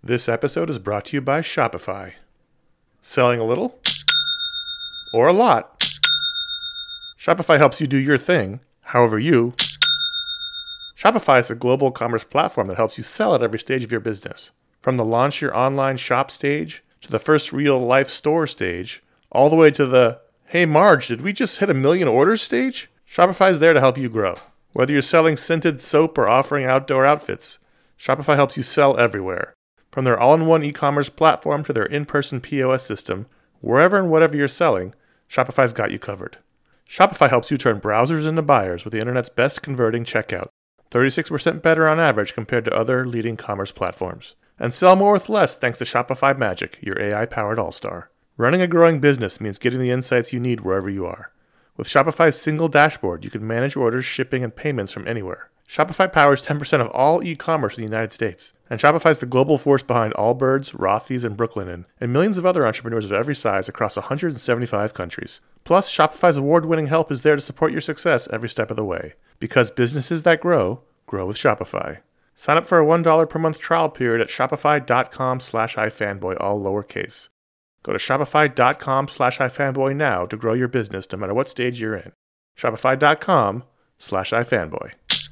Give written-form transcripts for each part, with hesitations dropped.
This episode is brought to you by Shopify. Selling a little or a lot? Shopify helps you do your thing, however you. Shopify is a global commerce platform that helps you sell at every stage of your business. From the launch your online shop stage, to the first real-life store stage, all the way to the, hey Marge, did we just hit 1 million orders stage? Shopify is there to help you grow. Whether you're selling scented soap or offering outdoor outfits, Shopify helps you sell everywhere. From their all-in-one e-commerce platform to their in-person POS system, wherever and whatever you're selling, Shopify's got you covered. Shopify helps you turn browsers into buyers with the internet's best converting checkout, 36% better on average compared to other leading commerce platforms. And sell more with less thanks to Shopify Magic, your AI-powered all-star. Running a growing business means getting the insights you need wherever you are. With Shopify's single dashboard, you can manage orders, shipping, and payments from anywhere. Shopify powers 10% of all e-commerce in the United States. And Shopify's the global force behind Allbirds, Rothy's, and Brooklinen, and millions of other entrepreneurs of every size across 175 countries. Plus, Shopify's award-winning help is there to support your success every step of the way. Because businesses that grow, grow with Shopify. Sign up for a $1 per month trial period at shopify.com/ifanboy, all lowercase. Go to shopify.com/ifanboy now to grow your business no matter what stage you're in. Shopify.com/ifanboy.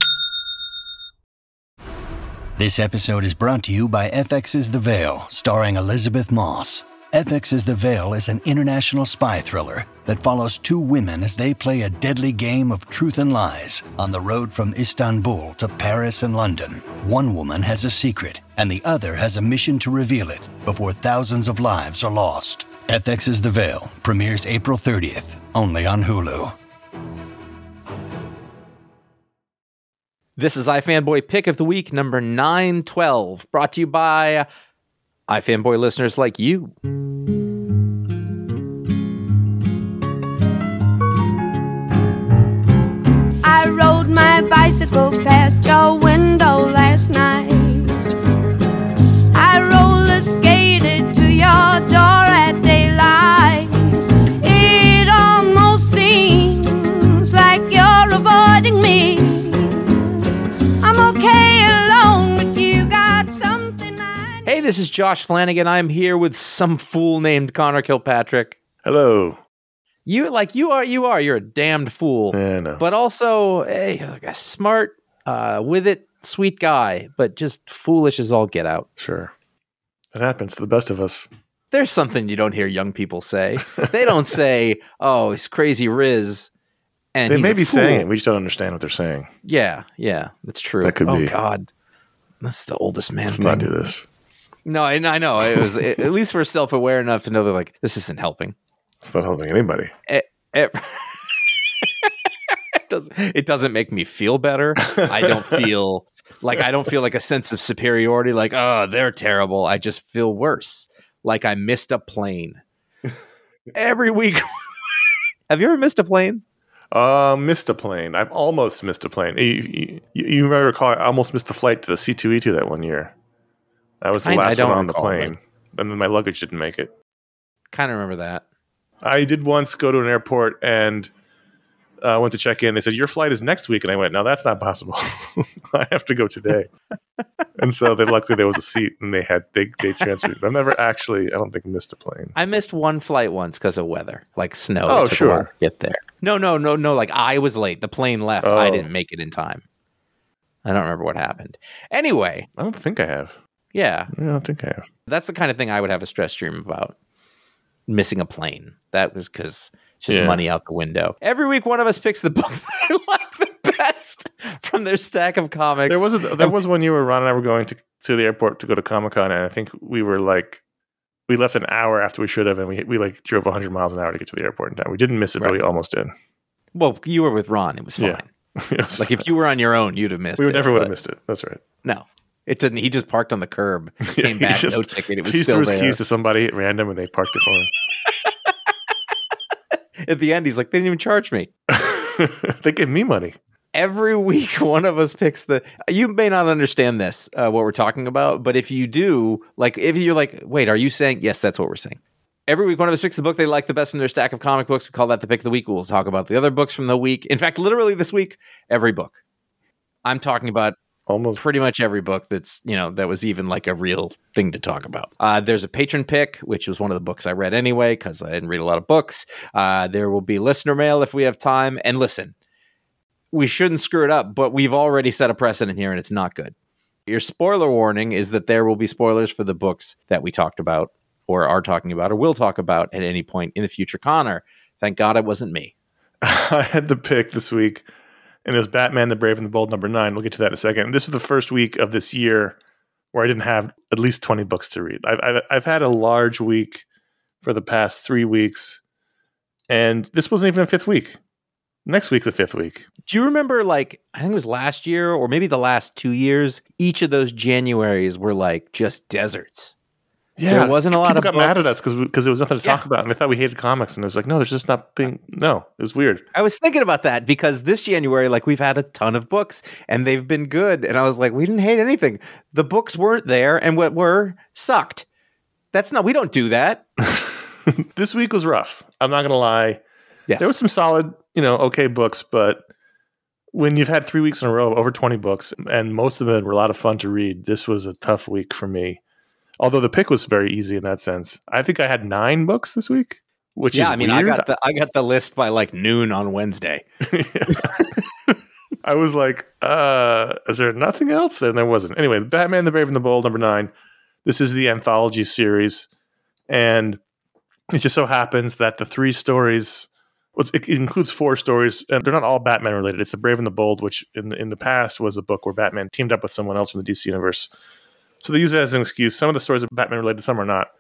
This episode is brought to you by FX's The Veil, starring Elizabeth Moss. FX's The Veil is an international spy thriller that follows two women as they play a deadly game of truth and lies on the road from Istanbul to Paris and London. One woman has a secret, and the other has a mission to reveal it before thousands of lives are lost. FX's The Veil premieres April 30th, only on Hulu. This is iFanboy Pick of the Week, number 912, brought to you by iFanboy listeners like you. I rode my bicycle past your window last night. I roller skated to your door at daylight. It almost seems like you're avoiding me. I'm okay alone, but you got something I need. Hey, this is Josh Flanagan. I'm here with some fool named Connor Kilpatrick. Hello. You're a damned fool. Yeah, no. But also, hey, you're like a smart, with it, sweet guy, but just foolish as all get out. Sure. It happens to the best of us. There's something you don't hear young people say. They don't say, oh, he's crazy Riz. And They he's may a be fool. saying it. We just don't understand what they're saying. Yeah, that's true. That could be. Oh, God. That's the oldest man Let's thing. not do this. No, I know. It was at least we're self-aware enough to know that, like, this isn't helping. It's not helping anybody. It doesn't make me feel better. I don't feel like a sense of superiority, like, oh, they're terrible. I just feel worse. Like I missed a plane. Every week. Have you ever missed a plane? Missed a plane. I've almost missed a plane. You might recall I almost missed the flight to the C2E2 that one year. That was the last one on the plane. And then my luggage didn't make it. Kind of remember that. I did once go to an airport and went to check in. They said, your flight is next week. And I went, no, that's not possible. I have to go today. And so luckily there was a seat and they transferred. I've never actually, I don't think, missed a plane. I missed one flight once because of weather, like snow. Oh, It took a while sure. to get there. No. Like I was late. The plane left. Oh. I didn't make it in time. I don't remember what happened. Anyway. I don't think I have. Yeah. I don't think I have. That's the kind of thing I would have a stress dream about. Missing a plane. That was because it's just money out the window. Every week, one of us picks the book that they like the best from their stack of comics. There was one year where Ron and I were going to the airport to go to Comic-Con, and I think we left an hour after we should have, and we drove 100 miles an hour to get to the airport in time. We didn't miss it, but we almost did. Well, you were with Ron. It was fine. Yeah. Like if you were on your own, you'd have missed it. We never would have missed it. That's right. No. It didn't. He just parked on the curb, came back, no ticket. It was he still threw there. his keys to somebody at random, and they parked it for him. At the end, he's like, they didn't even charge me. They gave me money. Every week, one of us picks you may not understand this, what we're talking about, but if you do, like, if you're like, wait, are you saying, yes, that's what we're saying. Every week, one of us picks the book they like the best from their stack of comic books. We call that the pick of the week. We'll talk about the other books from the week. In fact, literally this week, every book. I'm talking about almost. Pretty much every book that's, that was even like a real thing to talk about. There's a patron pick, which was one of the books I read anyway, because I didn't read a lot of books. There will be listener mail if we have time. And listen, we shouldn't screw it up, but we've already set a precedent here and it's not good. Your spoiler warning is that there will be spoilers for the books that we talked about or are talking about or will talk about at any point in the future. Connor, thank God it wasn't me. I had the pick this week, and it was Batman the Brave and the Bold #9. We'll get to that in a second. This was the first week of this year where I didn't have at least 20 books to read. I've had a large week for the past 3 weeks, and this wasn't even a fifth week. Next week's the fifth week. Do you remember, I think it was last year or maybe the last 2 years, each of those Januaries were just deserts. Yeah, there wasn't a lot of people got books. Mad at us because there was nothing to talk about, and they thought we hated comics, and it was like, no, there's just not being. No, it was weird. I was thinking about that because this January, we've had a ton of books, and they've been good, and I was like, we didn't hate anything. The books weren't there, and what were sucked. We don't do that. This week was rough. I'm not gonna lie. Yes, there was some solid, okay books, but when you've had 3 weeks in a row of over 20 books, and most of them were a lot of fun to read, this was a tough week for me. Although the pick was very easy in that sense. I think I had 9 books this week, which is weird. I got the list by noon on Wednesday. I was like, is there nothing else? And there wasn't. Anyway, Batman the Brave and the Bold #9. This is the anthology series, and it just so happens that the 3 stories. It includes 4 stories, and they're not all Batman related. It's The Brave and the Bold, which in the past was a book where Batman teamed up with someone else from the DC universe. So they use it as an excuse. Some of the stories are Batman related, some are not.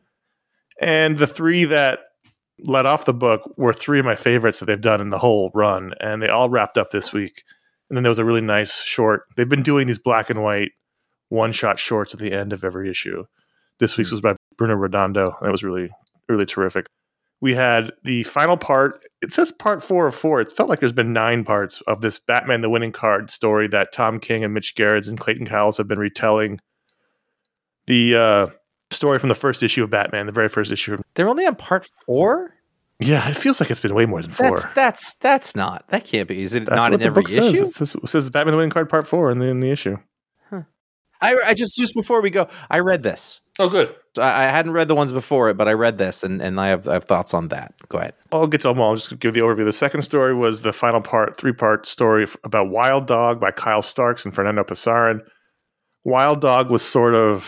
And the 3 that led off the book were 3 of my favorites that they've done in the whole run, and they all wrapped up this week. And then there was a really nice short. They've been doing these black and white one-shot shorts at the end of every issue. This week's was by Bruno Redondo, and it was really, really terrific. We had the final part. It says part 4 of 4. It felt like there's been 9 parts of this Batman the Winning Card story that Tom King and Mitch Gerrits and Clayton Cowles have been retelling. The story from the first issue of Batman, the very first issue. They're only on part 4? Yeah, it feels like it's been way more than 4. That's not. That can't be. Is it That's not what in every issue? It says Batman the Winning Card part 4 in the issue. Huh. I just before we go, I read this. Oh, good. I hadn't read the ones before it, but I read this, and I have thoughts on that. Go ahead. I'll get to them all. I'll just give the overview. The second story was the final part, 3-part story about Wild Dog by Kyle Starks and Fernando Pasarin. Wild Dog was sort of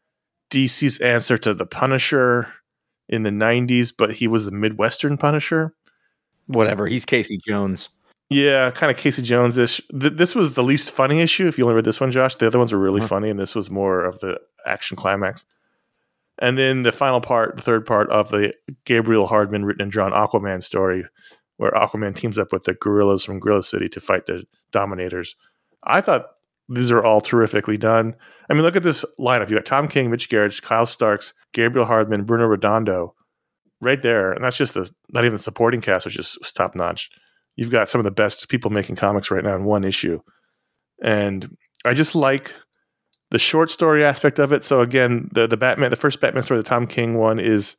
DC's answer to the Punisher in the 90s, but he was the Midwestern Punisher. Whatever. He's Casey Jones. Yeah, kind of Casey Jones-ish. This was the least funny issue, if you only read this one, Josh. The other ones were really funny, and this was more of the action climax. And then the final part, the third part of the Gabriel Hardman written and drawn Aquaman story, where Aquaman teams up with the gorillas from Gorilla City to fight the Dominators. I thought these are all terrifically done. I mean, look at this lineup. You got Tom King, Mitch Gerrits, Kyle Starks, Gabriel Hardman, Bruno Redondo, right there. And that's just not even the supporting cast, which is top notch. You've got some of the best people making comics right now in one issue. And I just like the short story aspect of it. So again, the first Batman story, the Tom King one,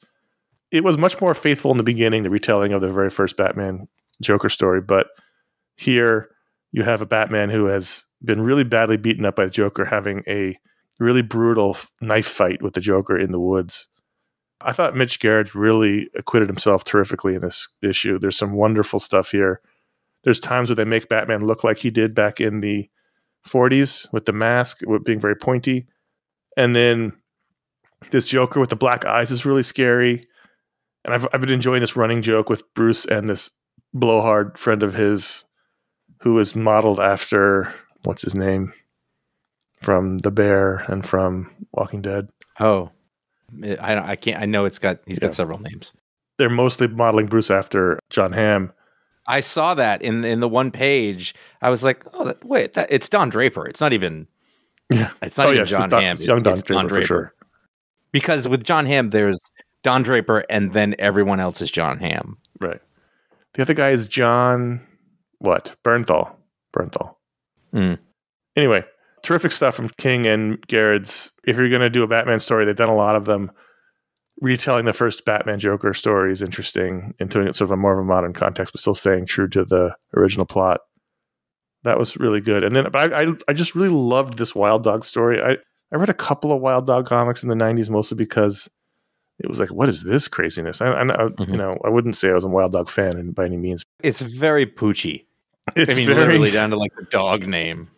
it was much more faithful in the beginning, the retelling of the very first Batman Joker story. But here you have a Batman who has been really badly beaten up by the Joker, having a really brutal knife fight with the Joker in the woods. I thought Mitch Gerrits really acquitted himself terrifically in this issue. There's some wonderful stuff here. There's times where they make Batman look like he did back in the 40s with the mask, with being very pointy. And then this Joker with the black eyes is really scary. And I've been enjoying this running joke with Bruce and this blowhard friend of his who is modeled after, what's his name? From The Bear and from Walking Dead. Oh, I can't. I know he's got several names. They're mostly modeling Bruce after John Hamm. I saw that in the one page. I was like, oh, it's Don Draper. It's not even. Yeah, it's not even John Hamm. It's young Don Draper for sure. Because with John Hamm, there's Don Draper, and then everyone else is John Hamm. Right. The other guy is John. What? Bernthal. Mm. Anyway, terrific stuff from King and Gerrits. If you're going to do a Batman story, they've done a lot of them. Retelling the first Batman Joker story is interesting and doing it sort of a more of a modern context, but still staying true to the original plot. That was really good. And then, but I just really loved this Wild Dog story. I read a couple of Wild Dog comics in the 90s, mostly because it was like, what is this craziness? I wouldn't say I was a Wild Dog fan by any means. It's very poochy. It's literally down to like the dog name.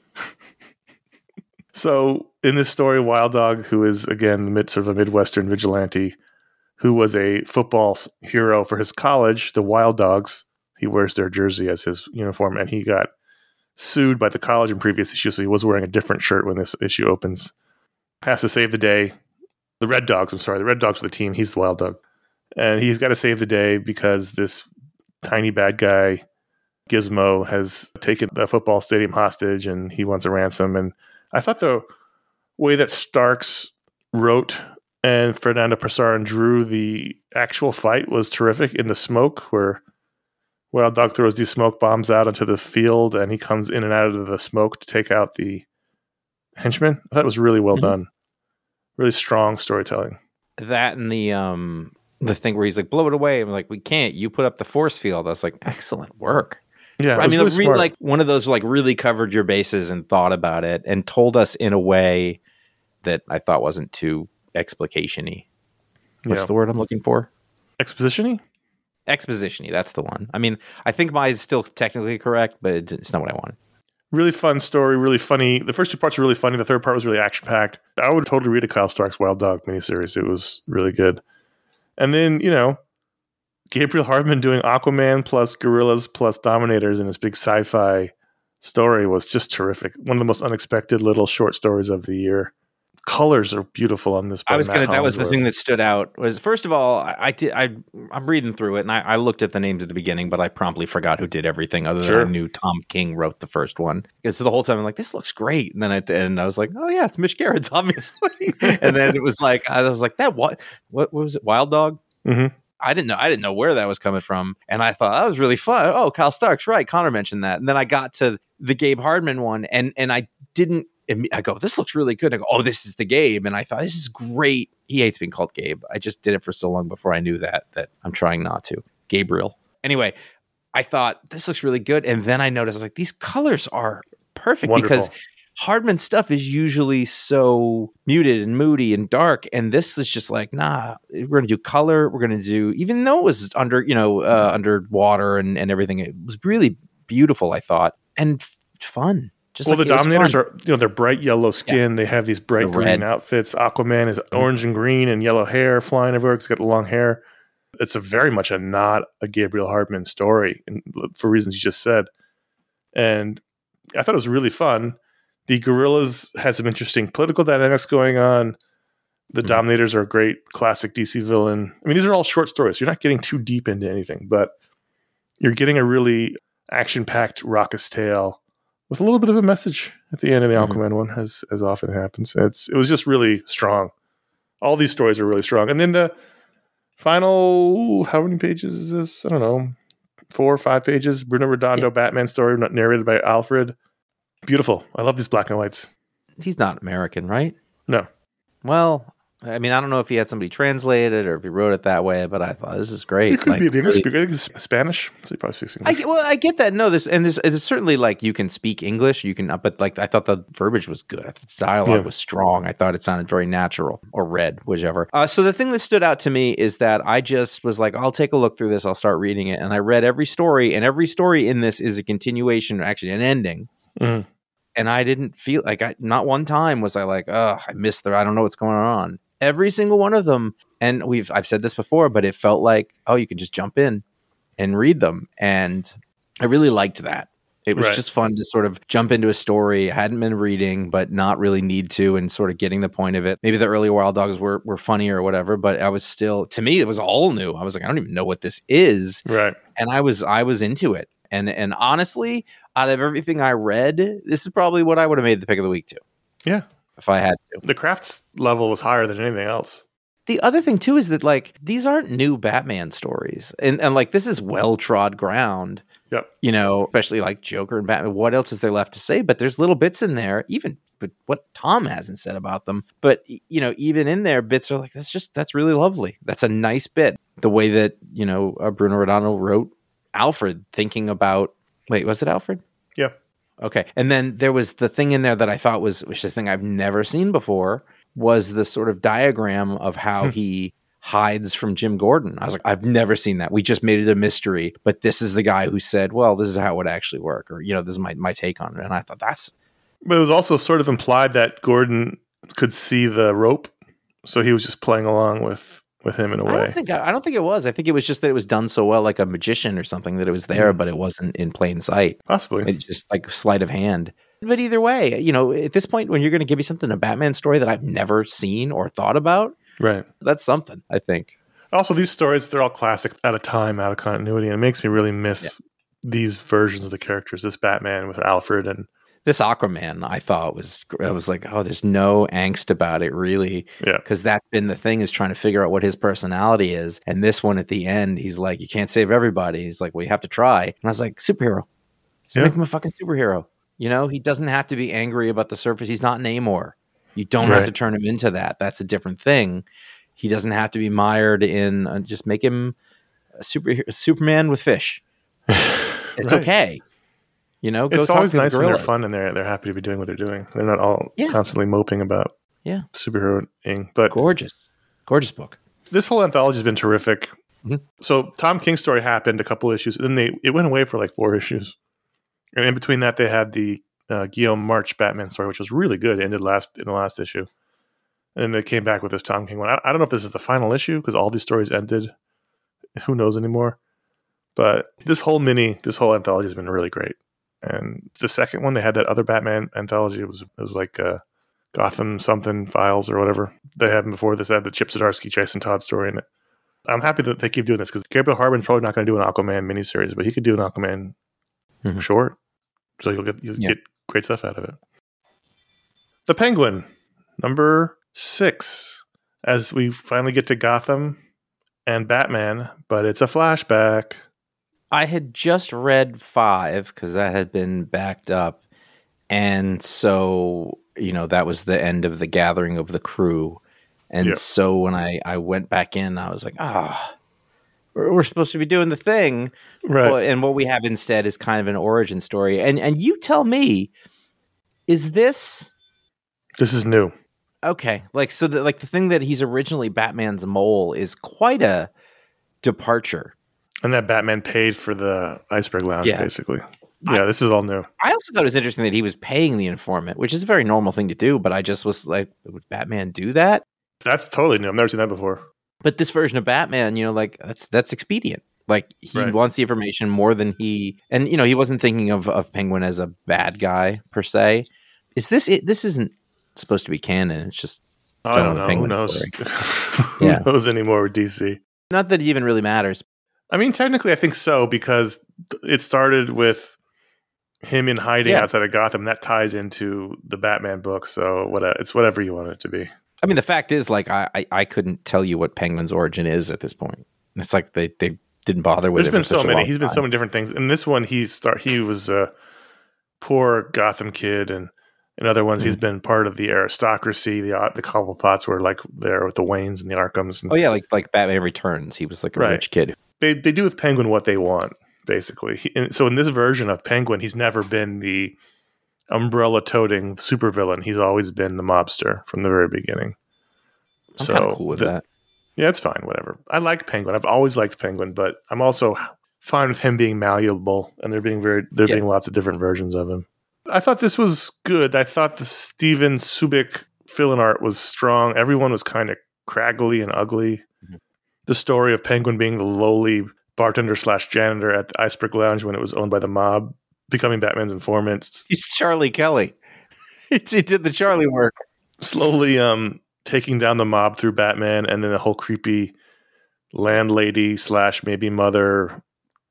So in this story, Wild Dog, who is again sort of a Midwestern vigilante, who was a football hero for his college, the Wild Dogs. He wears their jersey as his uniform, and he got sued by the college in previous issues, so he was wearing a different shirt when this issue opens. Has to save the day. The Red Dogs were the team. He's the Wild Dog. And he's got to save the day because this tiny bad guy, Gizmo, has taken the football stadium hostage, and he wants a ransom. And I thought the way that Starks wrote and Fernando Pessoa drew the actual fight was terrific. In the smoke, where Wild Dog throws these smoke bombs out onto the field, and he comes in and out of the smoke to take out the henchmen. I thought it was really well done. Really strong storytelling. That and the thing where he's like, blow it away. I'm like, we can't. You put up the force field. I was like, excellent work. Yeah, I mean, really like one of those like really covered your bases and thought about it and told us in a way that I thought wasn't too explication-y. What's the word I'm looking for? Exposition-y? Exposition-y, that's the one. I mean, I think mine is still technically correct, but it's not what I wanted. Really fun story, really funny. The first two parts were really funny. The third part was really action-packed. I would totally read a Kyle Starks Wild Dog miniseries. It was really good. And then, Gabriel Hardman doing Aquaman plus Gorillas plus Dominators in this big sci-fi story was just terrific. One of the most unexpected little short stories of the year. Colors are beautiful on this. That was the thing that stood out. Was first of all, I'm reading through it, and I looked at the names at the beginning, but I promptly forgot who did everything. Other than I knew Tom King wrote the first one. Because the whole time I'm like, this looks great, and then at the end I was like, oh yeah, it's Mitch Gerrits, obviously. And then it was like I was like, that what was it? Wild Dog. Mm-hmm. I didn't know where that was coming from, and I thought that was really fun. Oh, Kyle Starks, right? Connor mentioned that, and then I got to the Gabe Hardman one, and I didn't. I go, this looks really good. I go, oh, this is the Gabe, and I thought this is great. He hates being called Gabe. I just did it for so long before I knew that I'm trying not to. Gabriel. Anyway, I thought this looks really good, and then I noticed I was like, these colors are perfect. Wonderful. Because Hardman stuff is usually so muted and moody and dark, and this is just like, nah, we're going to do color. We're going to do, even though it was underwater and everything, it was really beautiful, I thought, and fun. Just the Dominators are, they're bright yellow skin. Yeah. They have these bright green outfits. Aquaman is orange and green and yellow hair flying everywhere. He's got long hair. It's very much not a Gabriel Hardman story for reasons you just said. And I thought it was really fun. The Gorillas had some interesting political dynamics going on. The Dominators are a great classic DC villain. I mean, these are all short stories. You're not getting too deep into anything, but you're getting a really action-packed, raucous tale with a little bit of a message at the end of the Aquaman one, as often happens. It was just really strong. All these stories are really strong. And then the final, how many pages is this? I don't know, 4 or 5 pages. Bruno Redondo Batman story narrated by Alfred. Beautiful. I love these black and whites. He's not American, right? No. Well, I mean, I don't know if he had somebody translate it or if he wrote it that way, but I thought this is great. It could be an English speaker, Spanish. So he probably speaks English. I get that. No, there's certainly like you can speak English. You can, but like I thought the verbiage was good. I thought the dialogue was strong. I thought it sounded very natural, or read, whichever. So the thing that stood out to me is that I just was like, I'll take a look through this. I'll start reading it, and I read every story, and every story in this is a continuation, actually an ending. Mm. And I didn't feel like not one time was I like, I missed I don't know what's going on. Every single one of them, and I've said this before, but it felt like, you can just jump in and read them. And I really liked that. It was just fun to sort of jump into a story I hadn't been reading, but not really need to, and sort of getting the point of it. Maybe the early Wild Dogs were funny or whatever, but I was still, to me, it was all new. I was like, I don't even know what this is. Right. And I was into it. And honestly, out of everything I read, this is probably what I would have made the pick of the week too. Yeah. If I had to. The crafts level was higher than anything else. The other thing too is that like these aren't new Batman stories. And like this is well-trod ground. Yep. Especially like Joker and Batman. What else is there left to say? But there's little bits in there, even what Tom hasn't said about them. But even in there, bits are like, that's really lovely. That's a nice bit. The way that, Bruno Redondo wrote Alfred, thinking about, wait, was it Alfred? Yeah. Okay. And then there was the thing in there that I thought was, which is a thing I've never seen before, was the sort of diagram of how he hides from Jim Gordon. I was like, I've never seen that. We just made it a mystery, but this is the guy who said, well, this is how it would actually work. Or, this is my take on it. And I thought But it was also sort of implied that Gordon could see the rope. So he was just playing along with him in a way. I don't think it was. I think it was just that it was done so well, like a magician or something, that it was there, but it wasn't in plain sight. Possibly. It's just like sleight of hand. But either way, at this point, when you're going to give me something, a Batman story that I've never seen or thought about, right? That's something, I think. Also, these stories, they're all classic, out of time, out of continuity, and it makes me really miss these versions of the characters, this Batman with Alfred and this Aquaman. I thought I was like, oh, there's no angst about it, really. Yeah. Because that's been the thing, is trying to figure out what his personality is. And this one at the end, he's like, you can't save everybody. He's like, well, you have to try. And I was like, superhero. Just make him a fucking superhero. He doesn't have to be angry about the surface. He's not Namor. You don't have to turn him into that. That's a different thing. He doesn't have to be mired in. Just make him a Superman with fish. It's okay. Go it's talk always to the nice when they're gorillas. fun and they're happy to be doing what they're doing. They're not all constantly moping about superheroing. But gorgeous book. This whole anthology has been terrific. Mm-hmm. So Tom King's story happened, a couple issues, and then it went away for like 4 issues. And in between that, they had the Guillaume March Batman story, which was really good. It ended in the last issue. And then they came back with this Tom King one. I don't know if this is the final issue because all these stories ended. Who knows anymore? But this whole anthology has been really great. And the second one, they had that other Batman anthology. It was like Gotham something Files or whatever. They had them before this. They had the Chip Zdarsky, Jason Todd story in it. I'm happy that they keep doing this because Gabriel Harbin's probably not going to do an Aquaman miniseries, but he could do an Aquaman short. So you'll get great stuff out of it. The Penguin, number 6, as we finally get to Gotham and Batman, but it's a flashback. I had just read 5 because that had been backed up. And so, that was the end of the gathering of the crew. And so when I went back in, I was like, we're supposed to be doing the thing. Right. Well, and what we have instead is kind of an origin story. And you tell me, is this... This is new. Okay. The thing that he's originally Batman's mole is quite a departure. And that Batman paid for the Iceberg Lounge, basically. Yeah, this is all new. I also thought it was interesting that he was paying the informant, which is a very normal thing to do, but I just was like, would Batman do that? That's totally new. I've never seen that before. But this version of Batman, that's expedient. Like, he wants the information more than he... And, he wasn't thinking of Penguin as a bad guy, per se. Is this it? This isn't supposed to be canon. It's just... I don't know. Who knows? Who knows anymore with DC? Not that it even really matters. I mean, technically, I think so, because it started with him in hiding outside of Gotham. That ties into the Batman book, so it's whatever you want it to be. I mean, the fact is, like, I couldn't tell you what Penguin's origin is at this point. It's like they didn't bother with it. There's been so many. He's been so many different things. In this one, he was a poor Gotham kid, and in other ones, he's been part of the aristocracy. The Cobblepotts were like there with the Waynes and the Arkhams. And, like Batman Returns. He was like a rich kid. They do with Penguin what they want, basically. So in this version of Penguin, he's never been the umbrella-toting supervillain. He's always been the mobster from the very beginning. I'm kind of cool with that. Yeah, it's fine, whatever. I like Penguin. I've always liked Penguin, but I'm also fine with him being malleable, and there being lots of different versions of him. I thought this was good. I thought the Steven Subic fill-in art was strong. Everyone was kind of craggly and ugly. Mm-hmm. The story of Penguin being the lowly bartender/janitor at the Iceberg Lounge when it was owned by the mob, becoming Batman's informant. He's Charlie Kelly. He did the Charlie work. Slowly taking down the mob through Batman, and then the whole creepy landlady / maybe mother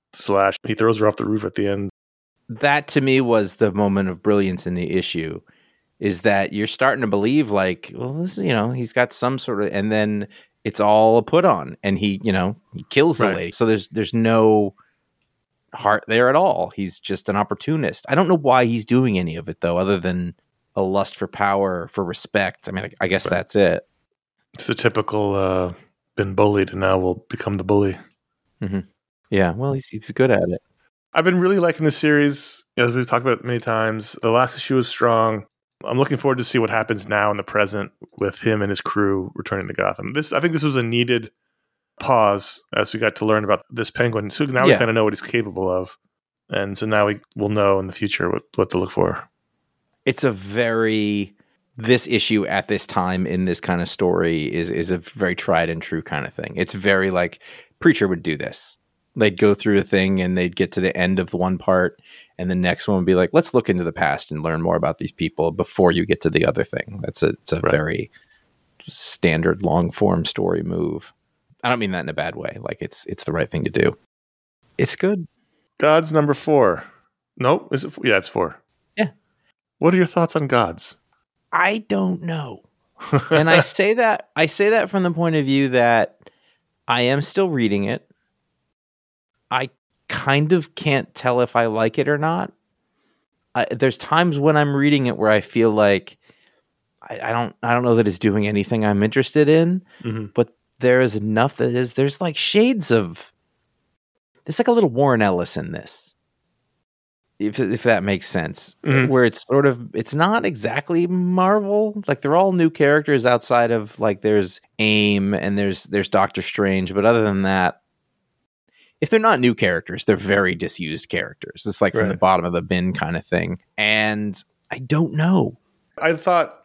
/ he throws her off the roof at the end. That to me was the moment of brilliance in the issue, is that you're starting to believe like, well, this, he's got some sort of, and then it's all a put on, and he kills the lady. So there's no heart there at all. He's just an opportunist. I don't know why he's doing any of it though, other than a lust for power, for respect. I mean, I guess that's it. It's the typical been bullied and now will become the bully. Mm-hmm. Yeah, well, he's good at it. I've been really liking this series. As we've talked about it many times, the last issue was strong. I'm looking forward to see what happens now in the present with him and his crew returning to Gotham. I think this was a needed pause as we got to learn about this Penguin. So now we kind of know what he's capable of. And so now we will know in the future what to look for. It's this issue at this time in this kind of story is a very tried and true kind of thing. It's very like Preacher would do this. They'd go through a thing and they'd get to the end of the one part, and the next one would be like, let's look into the past and learn more about these people before you get to the other thing. It's a very standard long form story move. I don't mean that in a bad way. Like it's the right thing to do. It's good. Gods number 4. Nope. Is it? Yeah, it's 4. Yeah. What are your thoughts on Gods? I don't know. And I say that from the point of view that I am still reading it. I kind of can't tell if I like it or not. There's times when I'm reading it where I feel like I don't know that it's doing anything I'm interested in, but there is enough there's like shades of, there's like a little Warren Ellis in this, if that makes sense, where it's sort of, it's not exactly Marvel. Like they're all new characters outside of like there's AIM and there's Doctor Strange, but other than that, if they're not new characters, they're very disused characters. It's like from the bottom of the bin kind of thing. And I don't know. I thought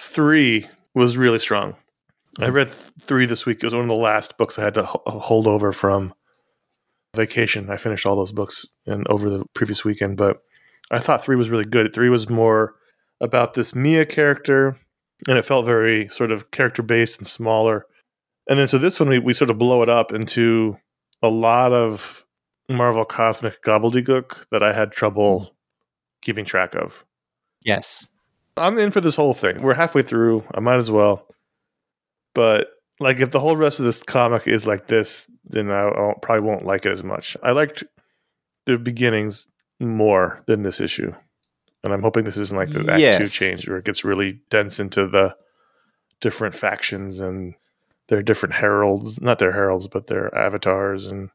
3 was really strong. I read 3 this week. It was one of the last books I had to hold over from vacation. I finished all those books over the previous weekend, but I thought 3 was really good. 3 was more about this Mia character, and it felt very sort of character-based and smaller. And then so this one, we sort of blow it up into a lot of Marvel cosmic gobbledygook that I had trouble keeping track of. Yes. I'm in for this whole thing. We're halfway through. I might as well. But like, if the whole rest of this comic is like this, then I probably won't like it as much. I liked the beginnings more than this issue. And I'm hoping this isn't like the Act 2 change where it gets really dense into the different factions and their different heralds, not their heralds, but their avatars and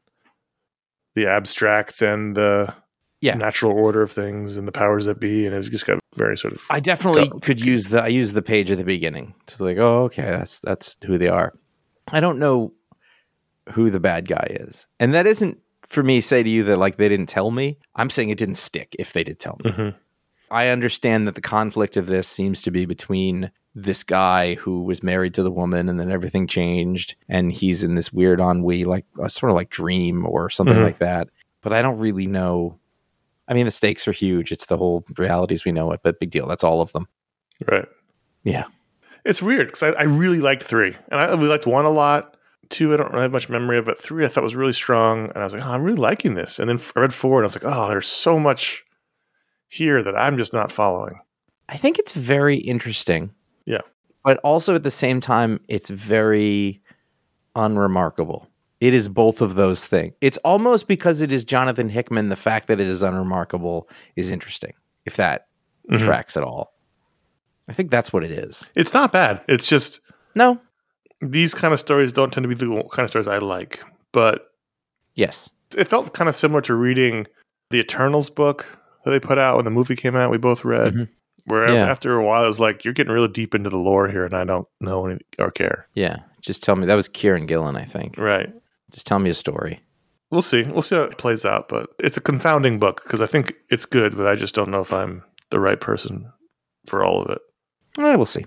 the abstract and the natural order of things and the powers that be. And it just got very sort of... I definitely could use the page at the beginning to be like, oh, okay, that's who they are. I don't know who the bad guy is. And that isn't for me to say to you that like they didn't tell me. I'm saying it didn't stick if they did tell me. I understand that the conflict of this seems to be between this guy who was married to the woman and then everything changed and he's in this weird ennui, like sort of like dream or something like that. But I don't really know. I mean, the stakes are huge. It's the whole realities we know it, but big deal. That's all of them. Right. Yeah. It's weird because I really liked 3. And I really liked 1 a lot. 2, I don't really have much memory of, but 3 I thought was really strong. And I was like, oh, I'm really liking this. And then I read 4 and I was like, oh, there's so much here that I'm just not following. I think it's very interesting. Yeah. But also at the same time, it's very unremarkable. It is both of those things. It's almost because it is Jonathan Hickman, the fact that it is unremarkable is interesting, if that tracks at all. I think that's what it is. It's not bad. It's just... No. These kind of stories don't tend to be the kind of stories I like. But... Yes. It felt kind of similar to reading the Eternals book that they put out when the movie came out. We both read. Where after a while, it was like, you're getting really deep into the lore here, and I don't know anything or care. Yeah. Just tell me. That was Kieran Gillen, I think. Right. Just tell me a story. We'll see. We'll see how it plays out. But it's a confounding book because I think it's good, but I just don't know if I'm the right person for all of it. We'll see.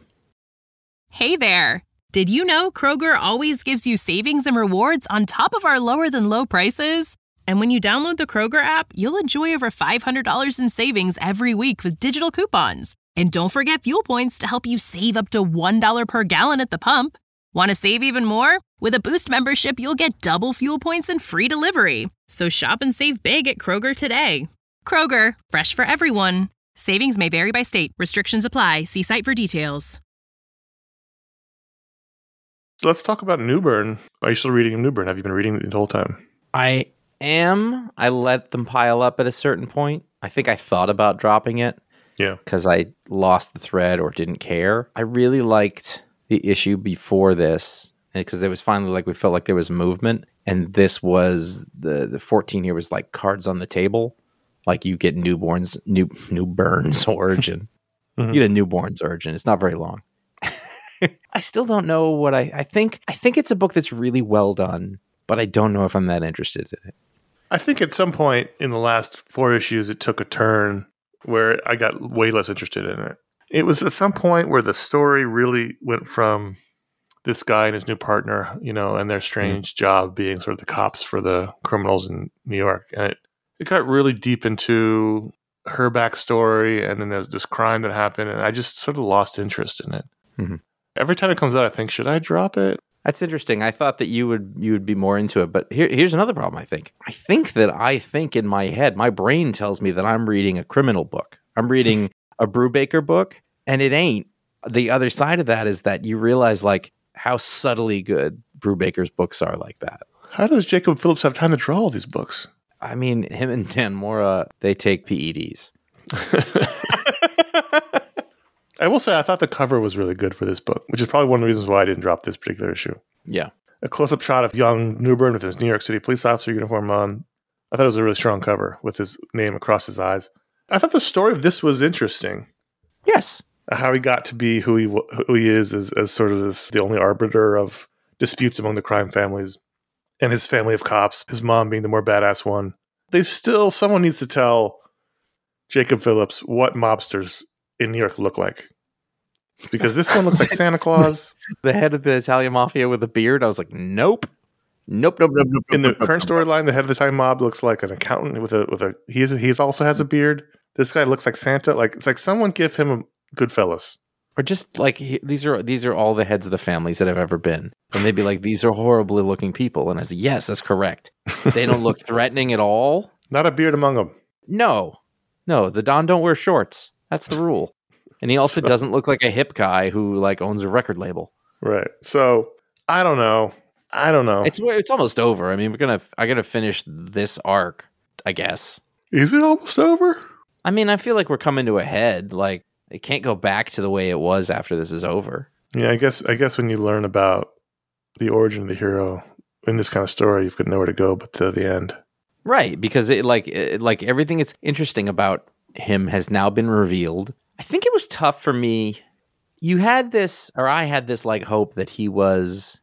Hey there. Did you know Kroger always gives you savings and rewards on top of our lower than low prices? And when you download the Kroger app, you'll enjoy over $500 in savings every week with digital coupons. And don't forget fuel points to help you save up to $1 per gallon at the pump. Want to save even more? With a Boost membership, you'll get double fuel points and free delivery. So shop and save big at Kroger today. Kroger, fresh for everyone. Savings may vary by state. Restrictions apply. See site for details. So let's talk about Newburn. Are you still reading Newburn? Have you been reading it the whole time? I am. I let them pile up at a certain point. I think I thought about dropping it. Yeah. Because I lost the thread or didn't care. I really liked the issue before this because there was finally like we felt like there was movement. And this was the 14 here was like Cards on the Table. Like you get Newburn's origin. You get a Newburn's origin. It's not very long. I still don't know what I think. I think it's a book that's really well done, but I don't know if I'm that interested in it. I think at some point in the last 4 issues, it took a turn where I got way less interested in it. It was at some point where the story really went from this guy and his new partner, and their strange job being sort of the cops for the criminals in New York. And it got really deep into her backstory, and then there's this crime that happened, and I just sort of lost interest in it. Mm-hmm. Every time it comes out, I think, should I drop it? That's interesting. I thought that you would be more into it, but here's another problem. I think in my head, my brain tells me that I'm reading a criminal book. I'm reading a Brubaker book, and it ain't. The other side of that is that you realize like how subtly good Brubaker's books are like that. How does Jacob Phillips have time to draw all these books? I mean, him and Dan Mora, they take PEDs. I will say I thought the cover was really good for this book, which is probably one of the reasons why I didn't drop this particular issue. Yeah. A close-up shot of young Newburn with his New York City police officer uniform on. I thought it was a really strong cover with his name across his eyes. I thought the story of this was interesting. Yes. How he got to be who he is as sort of the only arbiter of disputes among the crime families and his family of cops, his mom being the more badass one. Someone needs to tell Jacob Phillips what mobsters in New York look like. Because this one looks like Santa Claus. The head of the Italian mafia with a beard. I was like, nope. In the current storyline, the head of the Italian mob looks like an accountant with a he also has a beard. This guy looks like Santa. Like it's like someone give him a Goodfellas. Or just like these are all the heads of the families that have ever been. And they'd be like, these are horribly looking people. And I said, yes, that's correct. They don't look threatening at all. Not a beard among them. No, the Don don't wear shorts. That's the rule. And he also doesn't look like a hip guy who like owns a record label. Right. So I don't know. It's almost over. I mean, I gotta finish this arc, I guess. Is it almost over? I mean, I feel like we're coming to a head. Like it can't go back to the way it was after this is over. Yeah, I guess when you learn about the origin of the hero in this kind of story, you've got nowhere to go but to the end. Right, because it everything that's interesting about him has now been revealed. I think it was tough for me. I had this like hope that he was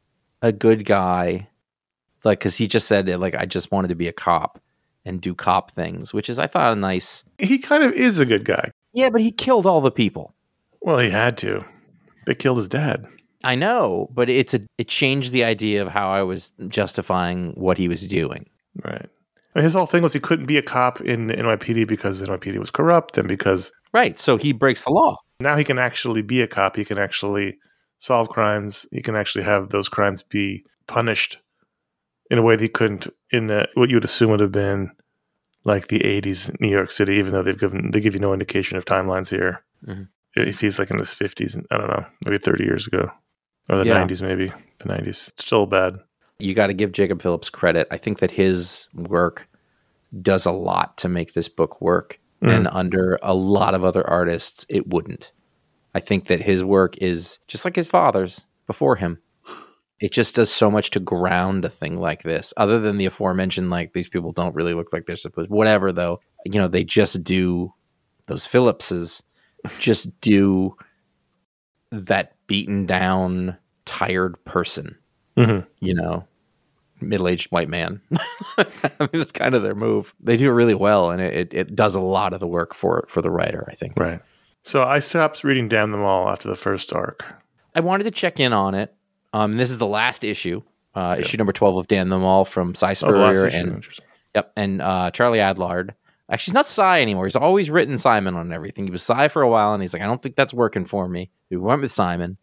a good guy, like because he just said like I just wanted to be a cop and do cop things, which is I thought a nice. He kind of is a good guy. Yeah, but he killed all the people. Well, he had to. They killed his dad. I know, but it changed the idea of how I was justifying what he was doing. Right. I mean, his whole thing was he couldn't be a cop in NYPD because NYPD was corrupt and because... Right, so he breaks the law. Now he can actually be a cop. He can actually solve crimes. He can actually have those crimes be punished in a way that he couldn't in what you would assume would have been like the 80s New York City, even though they give you no indication of timelines here. Mm-hmm. If he's like in his 50s, I don't know, maybe 30 years ago. Or the 90s, maybe. The 90s. It's still bad. You got to give Jacob Phillips credit. I think that his work does a lot to make this book work. Mm. And under a lot of other artists, it wouldn't. I think that his work is just like his father's before him. It just does so much to ground a thing like this. Other than the aforementioned, like, these people don't really look like they're supposed. Whatever, though. You know, they just do, those Phillipses just do that beaten down, tired person. Mm-hmm. You know, middle-aged white man. I mean, that's kind of their move. They do it really well, and it does a lot of the work for the writer, I think. Right. So I stopped reading Damn Them All after the first arc. I wanted to check in on it. This is the last issue, issue number 12 of Damn Them All from Cy Spurrier and Charlie Adlard. Actually, he's not Cy anymore. He's always written Simon on everything. He was Cy for a while, and he's like, I don't think that's working for me. We went with Simon.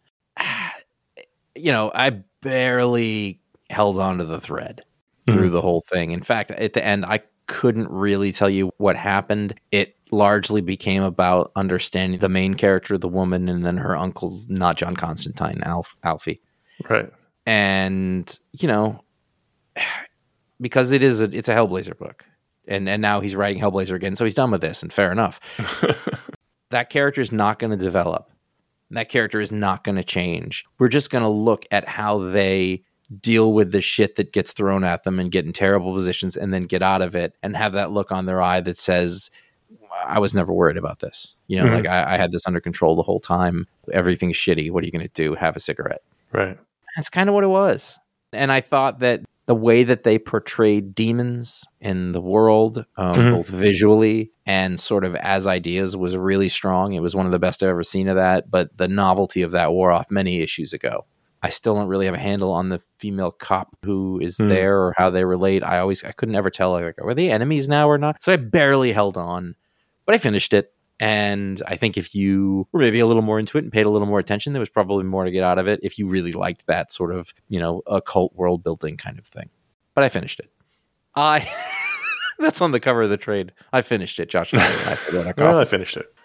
You know, I barely held on to the thread through the whole thing. In fact, at the end, I couldn't really tell you what happened. It largely became about understanding the main character, the woman, and then her uncle, not John Constantine, Alfie. Right. And, you know, because it's a Hellblazer book. And now he's writing Hellblazer again, so he's done with this, and fair enough. That character is not going to develop. That character is not going to change. We're just going to look at how they deal with the shit that gets thrown at them and get in terrible positions and then get out of it and have that look on their eye that says, I was never worried about this. You know, like I had this under control the whole time. Everything's shitty. What are you going to do? Have a cigarette. Right. That's kind of what it was. And I thought that the way that they portrayed demons in the world, both visually and sort of as ideas, was really strong. It was one of the best I've ever seen of that. But the novelty of that wore off many issues ago. I still don't really have a handle on the female cop who is there or how they relate. I couldn't ever tell, like, were they enemies now or not? So I barely held on, but I finished it. And I think if you were maybe a little more into it and paid a little more attention, there was probably more to get out of it if you really liked that sort of, you know, occult world building kind of thing. But I finished it. That's on the cover of the trade. I finished it, Josh. Well, I finished it.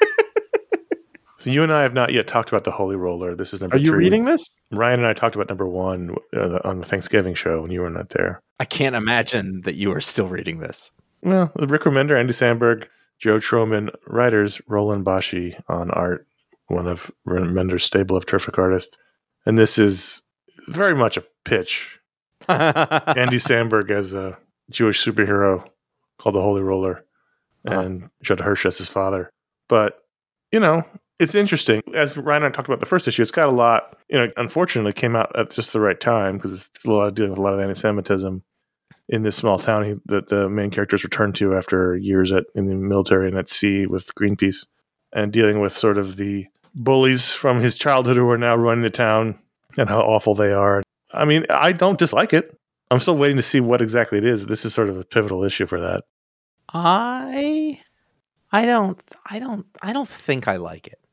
So you and I have not yet talked about the Holy Roller. This is number 3. Are you reading this? Ryan and I talked about number 1 on the Thanksgiving show when you were not there. I can't imagine that you are still reading this. Well, Rick Remender, Andy Samberg, Joe Troman, writers, Roland Bashi on art, one of Remender's stable of terrific artists. And this is very much a pitch. Andy Samberg as a Jewish superhero called the Holy Roller, and Judd Hirsch as his father. But, you know, it's interesting. As Ryan and I talked about the first issue, it's got a lot, you know, unfortunately came out at just the right time because it's dealing with a lot of anti-Semitism in this small town that the main characters returned to after years in the military and at sea with Greenpeace, and dealing with sort of the bullies from his childhood who are now running the town and how awful they are. I mean, I don't dislike it. I'm still waiting to see what exactly it is. This is sort of a pivotal issue for that. I don't think I like it.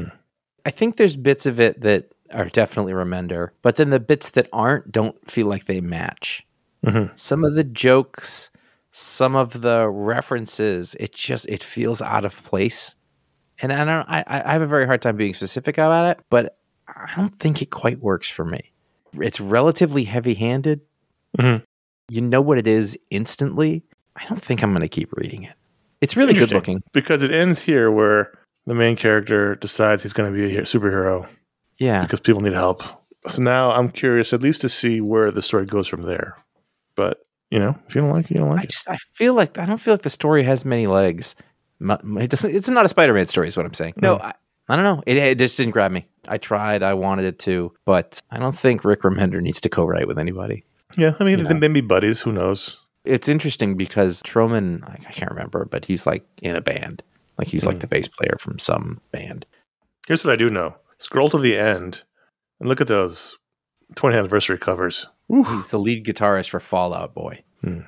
I think there's bits of it that are definitely Remender, but then the bits that aren't don't feel like they match. Some of the jokes, some of the references, it feels out of place. And I have a very hard time being specific about it, but I don't think it quite works for me. It's relatively heavy-handed. You know what it is instantly. I don't think I'm going to keep reading it. It's really good looking. Because it ends here where the main character decides he's going to be a superhero. Yeah. Because people need help. So now I'm curious at least to see where the story goes from there. But, you know, if you don't like it, you don't like it. I don't feel like the story has many legs. It's not a Spider-Man story is what I'm saying. No, I don't know. It just didn't grab me. I tried. I wanted it to. But I don't think Rick Remender needs to co-write with anybody. Yeah, I mean, they may be buddies. Who knows? It's interesting because Troman, I can't remember, but he's like in a band. Like he's like the bass player from some band. Here's what I do know. Scroll to the end and look at those 20th anniversary covers. Ooh. He's the lead guitarist for Fall Out Boy.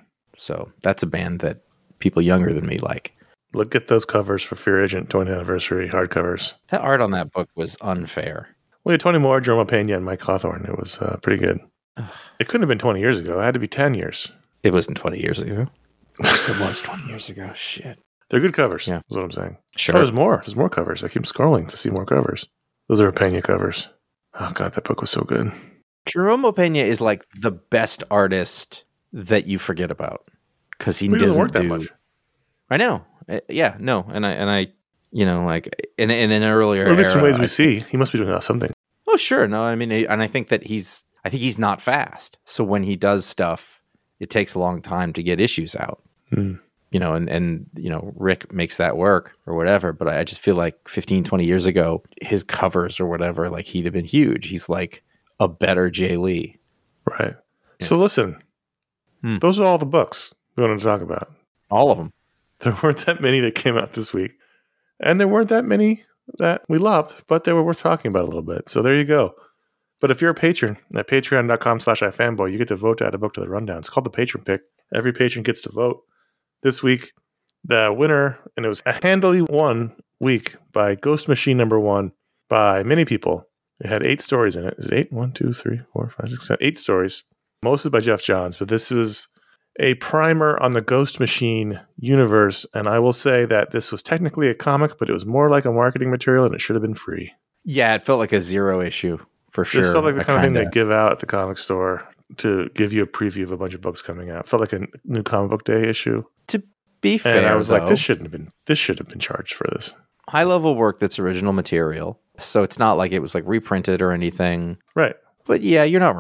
So that's a band that people younger than me like. Look at those covers for Fear Agent 20th anniversary hardcovers. That art on that book was unfair. We had Tony Moore, Jerome Pena, and Mike Hawthorne. It was pretty good. It couldn't have been 20 years ago. It had to be 10 years. It wasn't 20 years ago. It was 20 years ago. Shit. They're good covers. Yeah. Is what I'm saying. Sure. Oh, there's more. There's more covers. I keep scrolling to see more covers. Those are Pena covers. Oh, God, that book was so good. Jerome Pena is like the best artist that you forget about because he doesn't work that much. I know. Yeah, no. And I, you know, like in an earlier or at least in era, ways we see, he must be doing something. Oh, sure. No, I mean, and I think that he's not fast. So when he does stuff, it takes a long time to get issues out. You know, and you know, Rick makes that work or whatever. But I just feel like 15, 20 years ago, his covers or whatever, like he'd have been huge. He's like a better Jay Lee. Right. Yeah. So listen, those are all the books we wanted to talk about. All of them. There weren't that many that came out this week. And there weren't that many that we loved, but they were worth talking about a little bit. So there you go. But if you're a patron at patreon.com/ifanboy, you get to vote to add a book to the rundown. It's called the Patron Pick. Every patron gets to vote. This week, the winner, and it was a handily won week by Ghost Machine #1 by many people. It had 8 stories in it. Is it 8? 1, 2, 3, 4, 5, 6, 7, 8 stories. Mostly by Jeff Johns, but this was a primer on the Ghost Machine universe. And I will say that this was technically a comic, but it was more like a marketing material and it should have been free. Yeah, it felt like a zero issue for sure. This felt like the kind of thing they give out at the comic store to give you a preview of a bunch of books coming out. It felt like a new comic book day issue. To be fair, and I was like, this should have been charged for this. High level work that's original material. So it's not like it was like reprinted or anything. Right. But yeah, you're not wrong.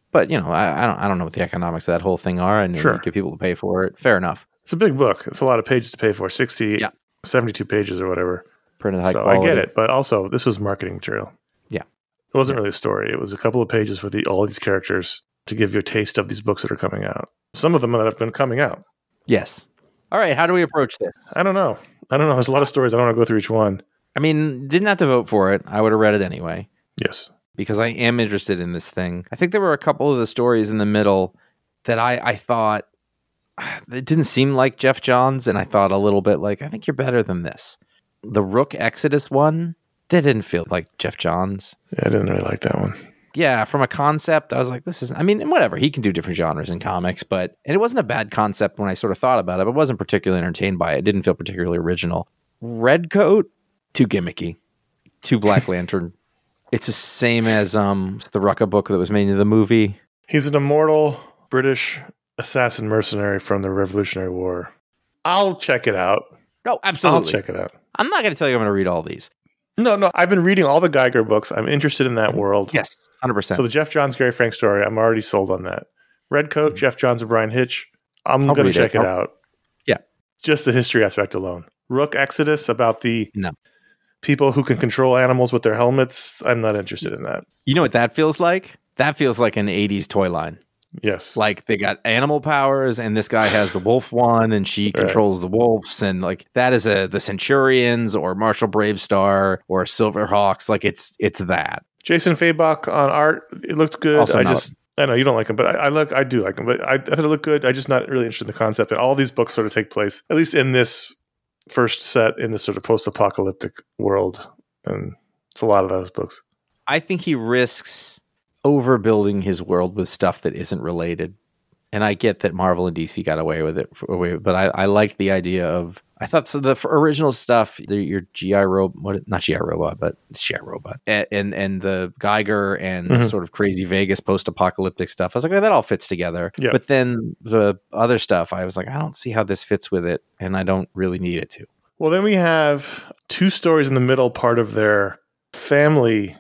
But I don't know what the economics of that whole thing are, and Sure. you get people to pay for it. Fair enough. It's a big book. It's a lot of pages to pay for. 60, Yeah. 72 pages or whatever. Printed high So quality. I get it, but also this was marketing material. Yeah. It wasn't really a story. It was a couple of pages for all these characters to give you a taste of these books that are coming out. Some of them that have been coming out. Yes. All right. How do we approach this? I don't know. There's a lot of stories. I don't want to go through each one. I mean, didn't have to vote for it. I would have read it anyway Yes. because I am interested in this thing. I think there were a couple of the stories in the middle that I thought it didn't seem like Jeff Johns, and I thought a little bit like, I think you're better than this. The Rook Exodus one, that didn't feel like Jeff Johns. Yeah, I didn't really like that one. Yeah, from a concept, I was like, whatever. He can do different genres in comics, and it wasn't a bad concept when I sort of thought about it, but wasn't particularly entertained by it. It didn't feel particularly original. Redcoat, too gimmicky. Too Black Lantern. It's the same as the Rucka book that was made into the movie. He's an immortal British assassin mercenary from the Revolutionary War. I'll check it out. No, absolutely. I'll check it out. I'm not going to tell you I'm going to read all these. No. I've been reading all the Geiger books. I'm interested in that world. Yes, 100%. So the Jeff Johns, Gary Frank story, I'm already sold on that. Redcoat, Jeff Johns, and Brian Hitch. I'm I'll going to read check it. it out. Yeah. Just the history aspect alone. Rook Exodus, about the No. people who can control animals with their helmets. I'm not interested in that. You know what that feels like? That feels like an 80s toy line. Yes. Like they got animal powers, and this guy has the wolf one, and she controls the wolves, and like that is the Centurions or Marshall Bravestar or Silverhawks. Like it's that. Jason Fabok on art, it looked good. Also I know you don't like him, but I do like him. But I thought it looked good. I'm just not really interested in the concept. And all these books sort of take place, at least in this first set, in this sort of post-apocalyptic world. And it's a lot of those books. I think he risks overbuilding his world with stuff that isn't related. And I get that Marvel and DC got away with it, but I liked the idea of. I thought so. The original stuff, your GI Robot, not GI Robot, but it's GI Robot, and the Geiger and the sort of crazy Vegas post-apocalyptic stuff. I was like, oh, that all fits together. Yeah. But then the other stuff, I was like, I don't see how this fits with it, and I don't really need it to. Well, then we have two stories in the middle part of their family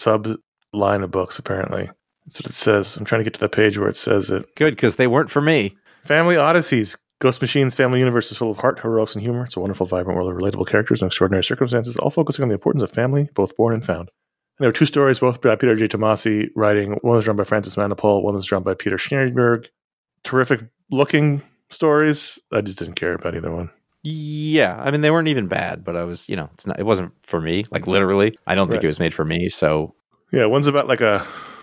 sub-line of books, apparently. That's what it says. I'm trying to get to the page where it says it. Good, because they weren't for me. Family Odysseys. Ghost Machine's family universe is full of heart, heroics, and humor. It's a wonderful, vibrant world of relatable characters and extraordinary circumstances, all focusing on the importance of family, both born and found. And there were two stories, both by Peter J. Tomasi, writing. One was drawn by Francis Manapul, one was drawn by Peter Schneerberg. Terrific looking stories. I just didn't care about either one. Yeah, I mean they weren't even bad, but I was, it wasn't for me. Like literally, I don't think it was made for me. So yeah, one's about like a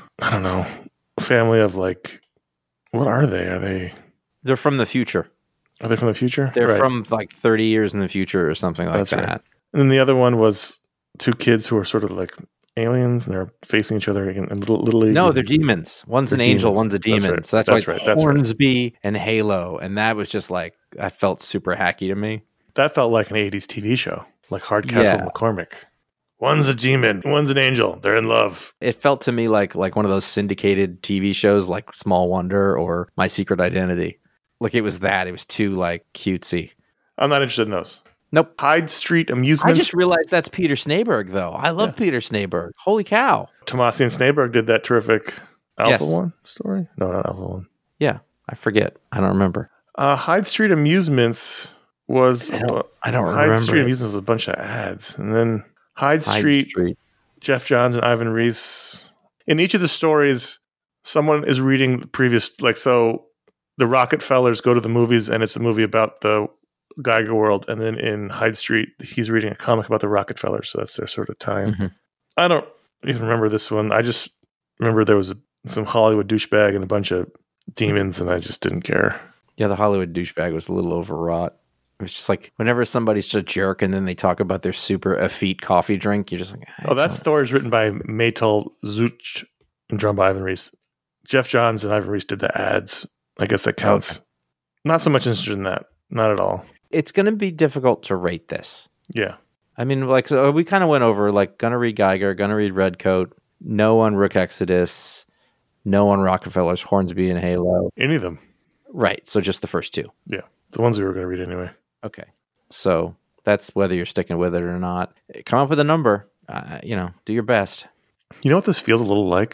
family of like, what are they? They're from the future. Are they from the future? They're from like 30 years in the future or something like that. Right. And then the other one was two kids who are sort of like aliens, and they're facing each other in Little League. No, they're demons. One's an angel, demons. one's a demon. Right. So that's why right. it's Hornsby and Halo. And that was just like, that felt super hacky to me. That felt like an 80s TV show, like Hardcastle McCormick. One's a demon, one's an angel. They're in love. It felt to me like one of those syndicated TV shows like Small Wonder or My Secret Identity. Like it was that. It was too like cutesy. I'm not interested in those. Nope. Hyde Street I Amusements. just realized that's Peter Snaberg, though. I love Peter Snaberg. Holy cow. Tomasi and Snaberg did that terrific Alpha Yes. One story. No, not Alpha One. Yeah, I forget. I don't remember. Hyde Street Amusements was. I don't Hyde remember Street it. Amusements was a bunch of ads, and then Hyde Street. Jeff Johns and Ivan Reis. In each of the stories, someone is reading the previous, like, so the Rockefellers go to the movies and it's a movie about the Geiger world. And then in Hyde Street, he's reading a comic about the Rockefellers. So that's their sort of time. Mm-hmm. I don't even remember this one. I just remember there was some Hollywood douchebag and a bunch of demons, and I just didn't care. Yeah, the Hollywood douchebag was a little overwrought. It was just like whenever somebody's a jerk and then they talk about their super effete coffee drink, you're just like, that story is written by Maytel Zuch and drawn by Ivan Reis. Jeff Johns and Ivan Reis did the ads. I guess that counts. Okay. Not so much interested in that. Not at all. It's going to be difficult to rate this. Yeah. I mean, like, so we kind of went over, like, gonna read Geiger, gonna read Redcoat, no on Rook Exodus, no on Rockefellers, Hornsby, and Halo. Any of them. Right. So just the first two. Yeah. The ones we were going to read anyway. Okay. So that's whether you're sticking with it or not. Come up with a number. Do your best. You know what this feels a little like?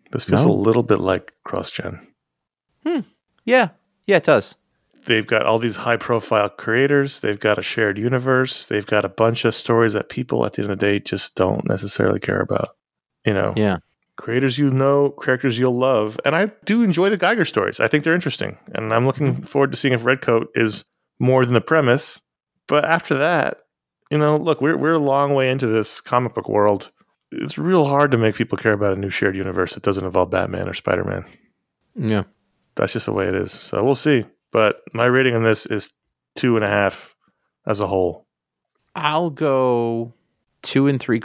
This feels a little bit like cross-gen. Yeah, it does. They've got all these high-profile creators. They've got a shared universe. They've got a bunch of stories that people at the end of the day just don't necessarily care about. Yeah. Creators characters you'll love. And I do enjoy the Geiger stories. I think they're interesting. And I'm looking forward to seeing if Redcoat is more than the premise. But after that, look, we're a long way into this comic book world. It's real hard to make people care about a new shared universe that doesn't involve Batman or Spider-Man. Yeah. That's just the way it is. So we'll see. But my rating on this is 2.5 as a whole. I'll go 2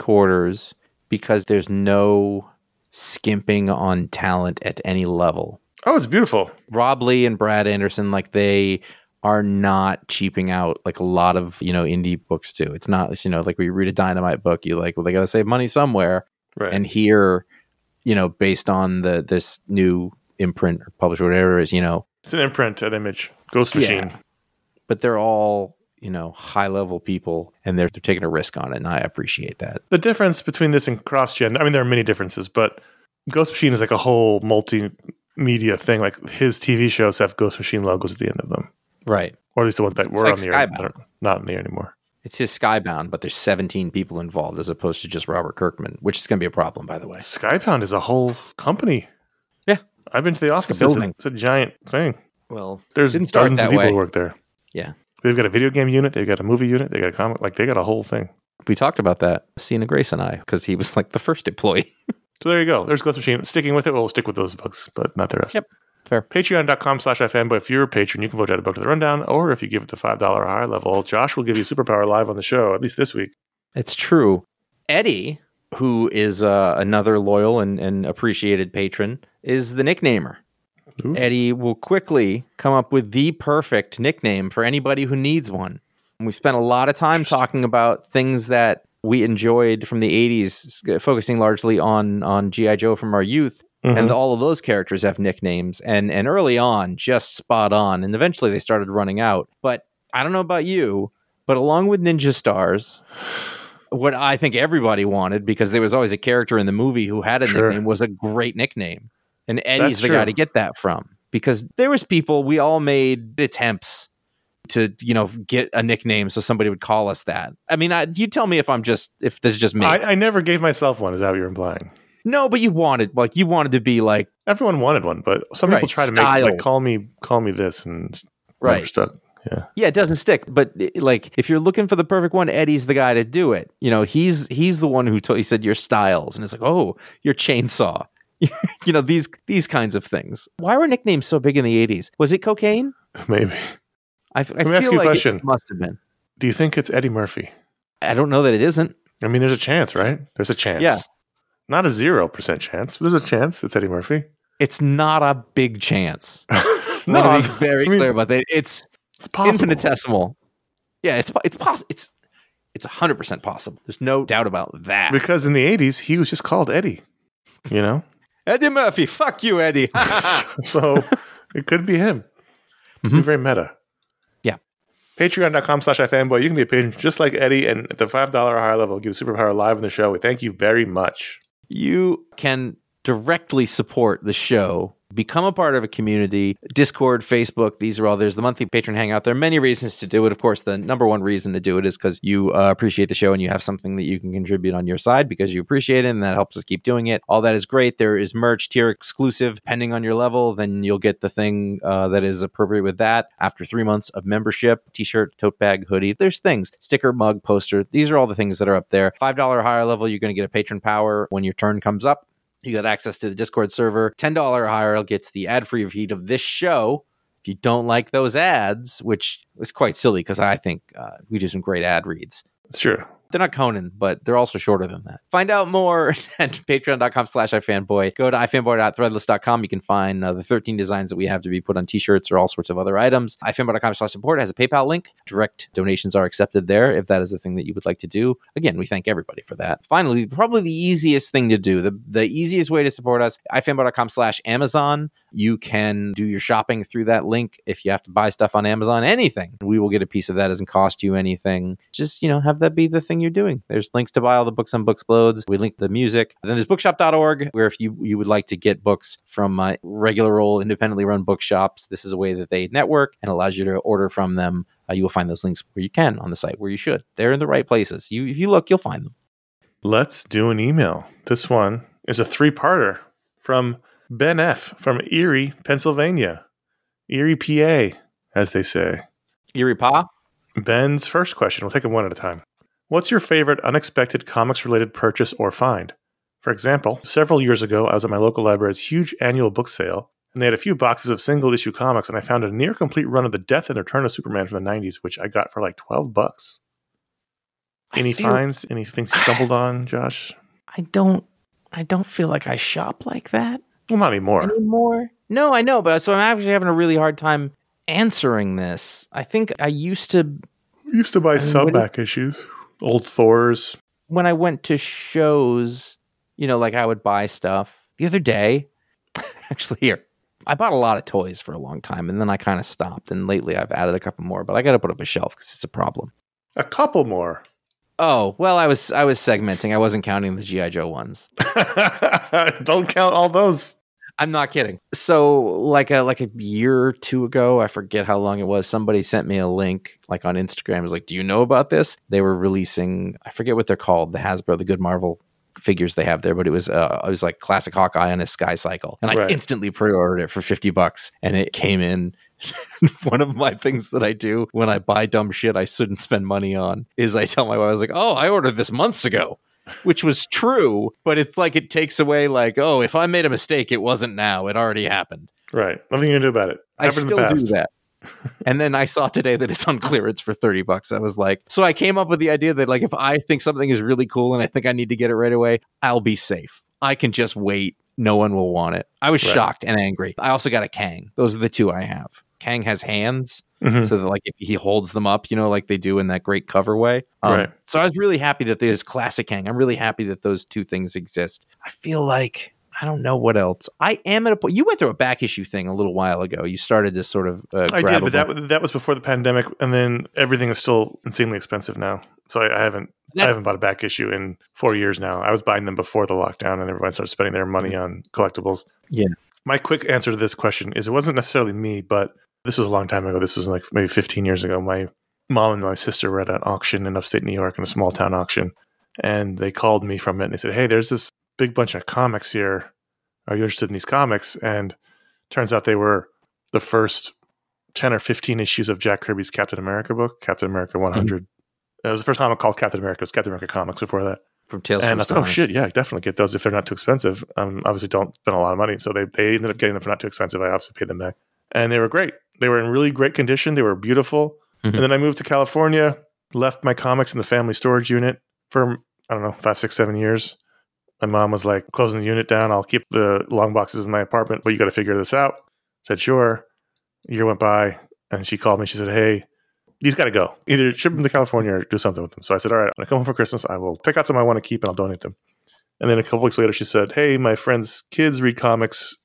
3/4 because there's no skimping on talent at any level. Oh, it's beautiful. Rob Lee and Brad Anderson, they are not cheaping out like a lot of, indie books do. It's not, like we read a Dynamite book, you they got to save money somewhere. Right. And here, based on this new imprint or publisher, whatever it is, It's an imprint at Image. Ghost Machine. Yeah. But they're all, high level people and they're taking a risk on it. And I appreciate that. The difference between this and CrossGen, there are many differences, but Ghost Machine is like a whole multimedia thing. Like his TV shows have Ghost Machine logos at the end of them. Right. Or at least the ones that were like on the air. Skybound. Not on the air anymore. It's his Skybound, but there's 17 people involved as opposed to just Robert Kirkman, which is going to be a problem, by the way. Skybound is a whole company. Yeah. I've been to the office. It's a giant thing. Well, there's dozens of people who work there. Yeah. They've got a video game unit. They've got a movie unit. They got a comic. They got a whole thing. We talked about that, Cena Grace and I, because he was the first employee. So there you go. There's Ghost Machine. Sticking with it, we'll stick with those books, but not the rest. Yep. Fair. Patreon.com/ifanboy. If you're a patron, you can vote out a book to the rundown, or if you give it the $5 or higher level, Josh will give you Superpower live on the show, at least this week. It's true. Eddie, who is another loyal and appreciated patron, is the nicknamer. Ooh. Eddie will quickly come up with the perfect nickname for anybody who needs one. And we spent a lot of time talking about things that we enjoyed from the 80s, focusing largely on G.I. Joe from our youth. Mm-hmm. And all of those characters have nicknames. And early on, just spot on. And eventually they started running out. But I don't know about you, but along with Ninja Stars, what I think everybody wanted, because there was always a character in the movie who had a nickname, was a great nickname. And Eddie's the guy to get that from. Because there was people, we all made attempts to, get a nickname so somebody would call us that. I mean, you tell me if this is just me. I never gave myself one. Is that what you're implying? No, but you wanted to be like... Everyone wanted one, but some people try to make, call me this, and never stuck. Yeah. Yeah, it doesn't stick. But if you're looking for the perfect one, Eddie's the guy to do it. He's the one who he said your styles, and it's like, oh, your chainsaw. These kinds of things. Why were nicknames so big in the 80s? Was it cocaine? Maybe. I Let me ask you a question. It must have been. Do you think it's Eddie Murphy? I don't know that it isn't. I mean, there's a chance, right? There's a chance. Yeah. Not a 0% chance, but there's a chance it's Eddie Murphy. It's not a big chance. No, I want to be very clear about that. It's possible. Infinitesimal. Yeah, it's possible. It's 100% possible. There's no doubt about that. Because in the 80s, he was just called Eddie. Eddie Murphy. Fuck you, Eddie. So it could be him. Mm-hmm. Very meta. Yeah. Patreon.com/ifanboy. You can be a patron just like Eddie, and at the $5 or higher level, give Superpower live on the show. We thank you very much. You can directly support the show, become a part of a community, Discord, Facebook, there's the monthly patron hangout. There are many reasons to do it. Of course, the number one reason to do it is because you appreciate the show and you have something that you can contribute on your side because you appreciate it, and that helps us keep doing it. All that is great. There is merch, tier exclusive, depending on your level. Then you'll get the thing that is appropriate with that after 3 months of membership. T-shirt, tote bag, hoodie. There's things. Sticker, mug, poster. These are all the things that are up there. $5 or higher level, you're going to get a patron power when your turn comes up. You got access to the Discord server. $10 or higher gets the ad-free feed of this show. If you don't like those ads, which is quite silly because I think we do some great ad reads. Sure. They're not Conan, but they're also shorter than that. Find out more at patreon.com/ifanboy. Go to ifanboy.threadless.com. You can find the 13 designs that we have to be put on t-shirts or all sorts of other items. ifanboy.com/support has a PayPal link. Direct donations are accepted there if that is the thing that you would like to do. Again, we thank everybody for that. Finally, probably the easiest thing to do, the easiest way to support us, ifanboy.com/Amazon. You can do your shopping through that link. If you have to buy stuff on Amazon, anything, we will get a piece of that. It doesn't cost you anything. Just, have that be the thing you're doing. There's links to buy all the books on Booksplodes. We link the music. And then there's bookshop.org, where if you would like to get books from regular old independently run bookshops, this is a way that they network and allows you to order from them. You will find those links where you can on the site, where you should. They're in the right places. If you look, you'll find them. Let's do an email. This one is a 3-parter from Ben F. from Erie, Pennsylvania. Erie, PA, as they say. Erie Pa? Ben's first question. We'll take them one at a time. What's your favorite unexpected comics-related purchase or find? For example, several years ago, I was at my local library's huge annual book sale, and they had a few boxes of single-issue comics, and I found a near-complete run of The Death and Return of Superman from the 90s, which I got for like $12. Any finds? Any things you stumbled on, Josh? I don't feel like I shop like that. Well, not anymore. No, I know, but so I'm actually having a really hard time answering this. I think I used to buy back issues, old Thors. When I went to shows, like I would buy stuff. The other day, actually I bought a lot of toys for a long time, and then I kind of stopped. And lately, I've added a couple more, but I got to put up a shelf because it's a problem. A couple more. Oh, well, I was segmenting. I wasn't counting the G.I. Joe ones. Don't count all those. I'm not kidding. So like a year or two ago, I forget how long it was, somebody sent me a link like on Instagram. It was like, do you know about this? They were releasing, I forget what they're called, the Hasbro, the good Marvel figures they have there, but it was like classic Hawkeye on his Sky Cycle. And I instantly pre-ordered it for $50 and it came in. One of my things that I do when I buy dumb shit I shouldn't spend money on is I tell my wife, I was like, oh, I ordered this months ago, which was true, but it's like it takes away like, oh, if I made a mistake, it wasn't now. It already happened. Right. Nothing you can do about it. I still do that. And then I saw today that it's on clearance for $30. I was like, so I came up with the idea that like if I think something is really cool and I think I need to get it right away, I'll be safe. I can just wait. No one will want it. I was shocked and angry. I also got a Kang. Those are the two I have. Kang has hands, so that like if he holds them up, like they do in that great cover way. So I was really happy that there's classic Kang. I'm really happy that those two things exist. I feel like I don't know what else. I am at a point. You went through a back issue thing a little while ago. You started to sort of. I did, but that was before the pandemic, and then everything is still insanely expensive now. So I haven't bought a back issue in 4 years now. I was buying them before the lockdown, and everyone started spending their money on collectibles. Yeah. My quick answer to this question is it wasn't necessarily me, but this was a long time ago. This was like maybe 15 years ago. My mom and my sister were at an auction in upstate New York, in a small town auction, and they called me from it, and they said, hey, there's this big bunch of comics here. Are you interested in these comics? And turns out they were the first 10 or 15 issues of Jack Kirby's Captain America book, Captain America 100. It was the first time I called Captain America. It was Captain America Comics before that. From Tales and from I said, oh, shit, yeah, definitely get those if they're not too expensive. Obviously, don't spend a lot of money. So they ended up getting them for not too expensive. I obviously paid them back. And they were great. They were in really great condition. They were beautiful. And then I moved to California, left my comics in the family storage unit for, 5, 6, 7 years. My mom was like, closing the unit down. I'll keep the long boxes in my apartment, but you got to figure this out. I said, sure. A year went by, and she called me. She said, hey, these got to go. Either ship them to California or do something with them. So I said, all right, when I come home for Christmas, I will pick out some I want to keep, and I'll donate them. And then a couple weeks later, she said, hey, my friend's kids read comics.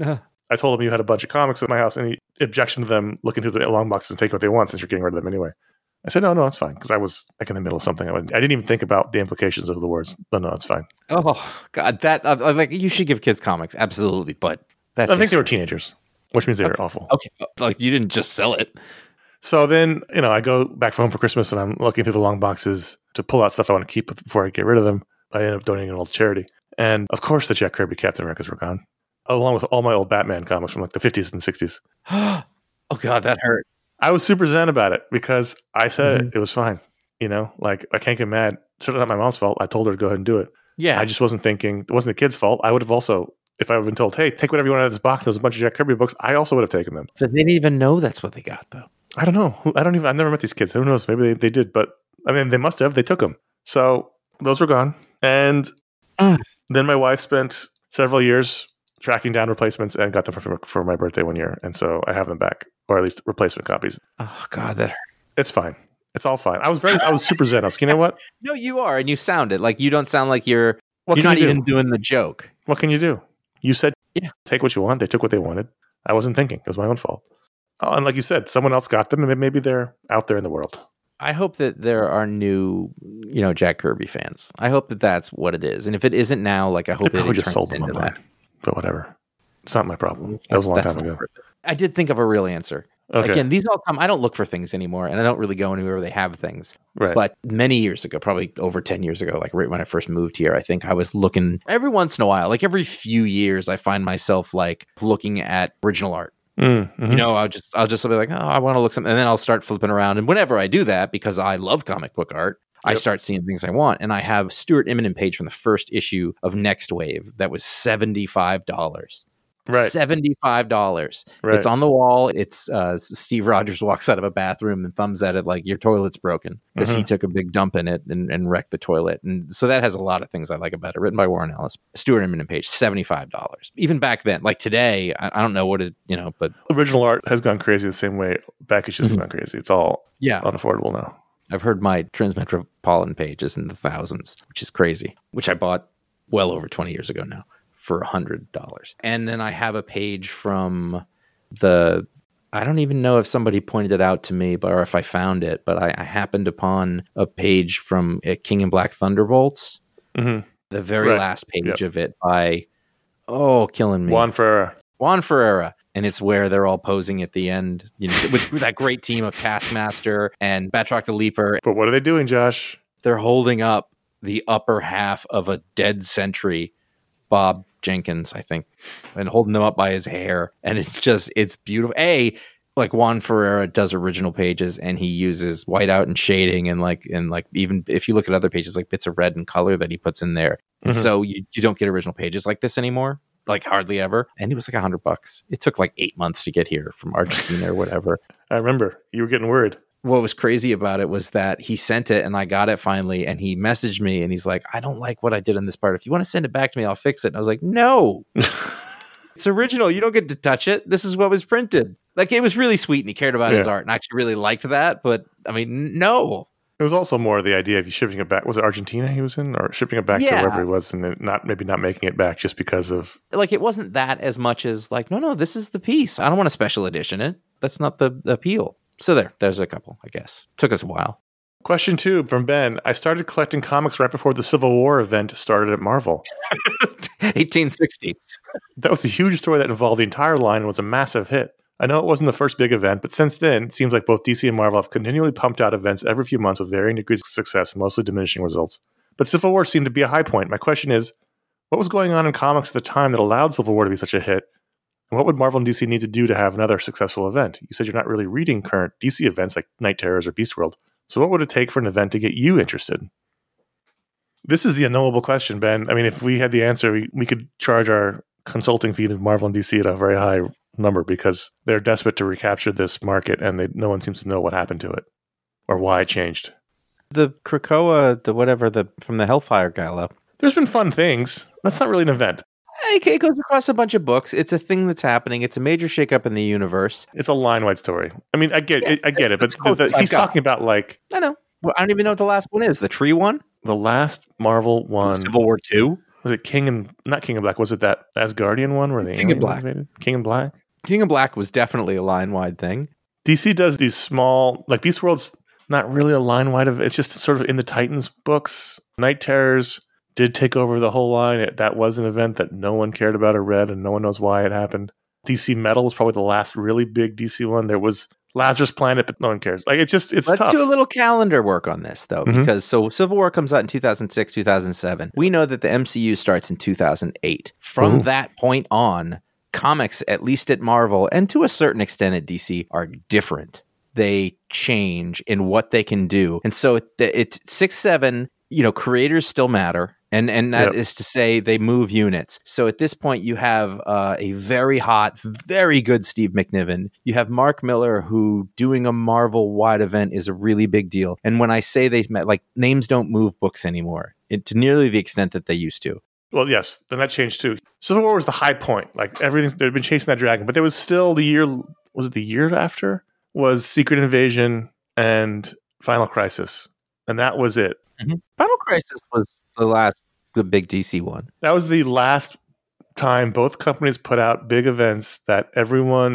I told him you had a bunch of comics at my house. Any objection to them looking through the long boxes and taking what they want since you're getting rid of them anyway? I said, no, it's fine. Because I was like in the middle of something. I didn't even think about the implications of the words. No, it's fine. Oh, God. That, like, you should give kids comics. Absolutely. But that's. I think they were teenagers, which means they were awful. Okay. Like, you didn't just sell it. So then, I go back home for Christmas and I'm looking through the long boxes to pull out stuff I want to keep before I get rid of them. I end up donating it all to charity. And of course, the Jack Kirby Captain Americas were gone, along with all my old Batman comics from like the 50s and 60s. Oh, God, that hurt. I was super zen about it because I said it was fine. Like I can't get mad. Certainly not my mom's fault. I told her to go ahead and do it. Yeah. I just wasn't thinking, it wasn't the kid's fault. I would have also, if I had been told, hey, take whatever you want out of this box, there's a bunch of Jack Kirby books, I also would have taken them. But they didn't even know that's what they got, though. I don't know. I've never met these kids. Who knows? Maybe they did, but I mean, they must have. They took them. So those were gone. And then my wife spent several years tracking down replacements and got them for my birthday one year. And so I have them back, or at least replacement copies. Oh, God, that hurt. It's fine. It's all fine. I was super zen. I was like, you know what? No, you are. And you sound it. Like, you don't sound like you're not even doing the joke. What can you do? You said, take what you want. They took what they wanted. I wasn't thinking. It was my own fault. Oh, and like you said, someone else got them, and maybe they're out there in the world. I hope that there are new, Jack Kirby fans. I hope that that's what it is. And if it isn't now, like I hope They that probably it just sold turns them into online. that. But whatever. It's not my problem. That was a long That's time not ago. worth it. I did think of a real answer. Okay. Again, these all come. I don't look for things anymore, and I don't really go anywhere where they have things. Right. But many years ago, probably over 10 years ago, like right when I first moved here, I think I was looking every once in a while, like every few years, I find myself like looking at original art. Mm-hmm. I'll just be like, oh, I want to look something, and then I'll start flipping around. And whenever I do that, because I love comic book art, I start seeing things I want. And I have Stuart Immonen page from the first issue of Next Wave that was $75. Right. $75. Right. It's on the wall. It's Steve Rogers walks out of a bathroom and thumbs at it like your toilet's broken because he took a big dump in it and wrecked the toilet. And so that has a lot of things I like about it. Written by Warren Ellis. Stuart Immonen page, $75. Even back then, like today, I don't know what it, but Original art has gone crazy the same way back issues have gone crazy. It's all unaffordable now. I've heard my Transmetropolitan page is in the thousands, which is crazy, which I bought well over 20 years ago now for $100. And then I have a page from I don't even know if somebody pointed it out to me, or if I found it, but I happened upon a page from King in Black Thunderbolts, the very last page of it by, killing me. Juan Ferreira. And it's where they're all posing at the end, with that great team of Taskmaster and Batroc the Leaper. But what are they doing, Josh? They're holding up the upper half of a dead Sentry, Bob Jenkins, I think, and holding them up by his hair. And it's beautiful. Like Juan Ferreira does original pages and he uses whiteout and shading and even if you look at other pages, like bits of red and color that he puts in there. And so you don't get original pages like this anymore. Like hardly ever. And it was like $100. It took like 8 months to get here from Argentina or whatever. I remember you were getting worried. What was crazy about it was that he sent it and I got it finally. And he messaged me and he's like, I don't like what I did in this part. If you want to send it back to me, I'll fix it. And I was like, no, it's original. You don't get to touch it. This is what was printed. Like it was really sweet and he cared about his art and I actually really liked that. But I mean, no. It was also more the idea of you shipping it back. Was it Argentina he was in, or shipping it back to wherever he was, and then not making it back just because of like it wasn't that as much as like no, this is the piece. I don't want to special edition it. That's not the appeal. So there's a couple. I guess took us a while. Question 2 from Ben. I started collecting comics right before the Civil War event started at Marvel. 1860. That was a huge story that involved the entire line and was a massive hit. I know it wasn't the first big event, but since then, it seems like both DC and Marvel have continually pumped out events every few months with varying degrees of success, mostly diminishing results. But Civil War seemed to be a high point. My question is, what was going on in comics at the time that allowed Civil War to be such a hit? And what would Marvel and DC need to do to have another successful event? You said you're not really reading current DC events like Night Terrors or Beast World. So what would it take for an event to get you interested? This is the unknowable question, Ben. I mean, if we had the answer, we could charge our consulting fee to Marvel and DC at a very high number because they're desperate to recapture this market and no one seems to know what happened to it or why it changed. The Krakoa, from the Hellfire Gala. There's been fun things. That's not really an event. It goes across a bunch of books. It's a thing that's happening. It's a major shakeup in the universe. It's a line-wide story. I mean, I get it, but he's talking about like... I know. Well, I don't even know what the last one is. The tree one? The last Marvel one. Civil War 2? Was it not King in Black? Was it that Asgardian one where the King in Black? King in Black? King in Black was definitely a line-wide thing. DC does these small, like Beast World's not really a line-wide of. It's just sort of in the Titans books. Night Terrors did take over the whole line. That was an event that no one cared about or read, and no one knows why it happened. DC Metal was probably the last really big DC one. There was Lazarus Planet, but no one cares. Like it's tough. Let's do a little calendar work on this, though, because Civil War comes out in 2006, 2007. We know that the MCU starts in 2008. From that point on, comics, at least at Marvel, and to a certain extent at DC, are different. They change in what they can do. And so it's 6, 7, creators still matter. And that is to say they move units. So at this point, you have a very hot, very good Steve McNiven. You have Mark Miller, who doing a Marvel-wide event is a really big deal. And when I say they met, like, names don't move books anymore to nearly the extent that they used to. Well, yes, then that changed too. Civil War was the high point. Like they'd been chasing that dragon, but there was still the year after? Was Secret Invasion and Final Crisis. And that was it. Mm-hmm. Final Crisis was the big DC one. That was the last time both companies put out big events that everyone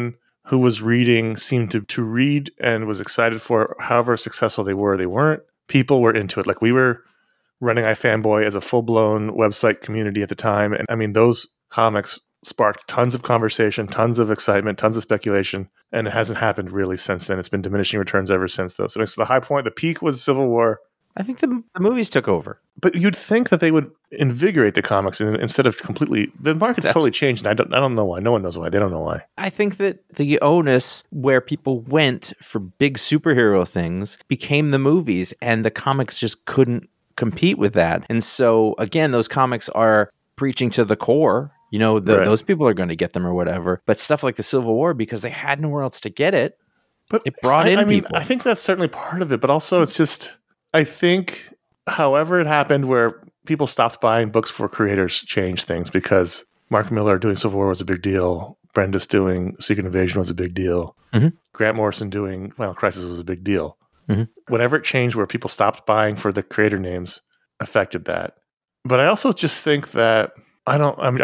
who was reading seemed to read and was excited for however successful they were. They weren't. People were into it. Like, we were running iFanboy as a full-blown website community at the time. And I mean, those comics sparked tons of conversation, tons of excitement, tons of speculation. And it hasn't happened really since then. It's been diminishing returns ever since, though. So the high point, the peak was Civil War. I think the movies took over. But you'd think that they would invigorate the comics instead of completely. The market's totally changed. And I don't know why. No one knows why. They don't know why. I think that the onus where people went for big superhero things became the movies, and the comics just couldn't compete with that. And so, again, those comics are preaching to the core. You know, those people are going to get them or whatever. But stuff like the Civil War, because they had nowhere else to get it, but it brought in people. I think that's certainly part of it. But also, it's just, I think, however it happened where people stopped buying books for creators changed things, because Mark Millar doing Civil War was a big deal. Bendis doing Secret Invasion was a big deal. Mm-hmm. Grant Morrison doing Final Crisis was a big deal. Mm-hmm. Whenever it changed where people stopped buying for the creator names affected that. But I also just think that now I'm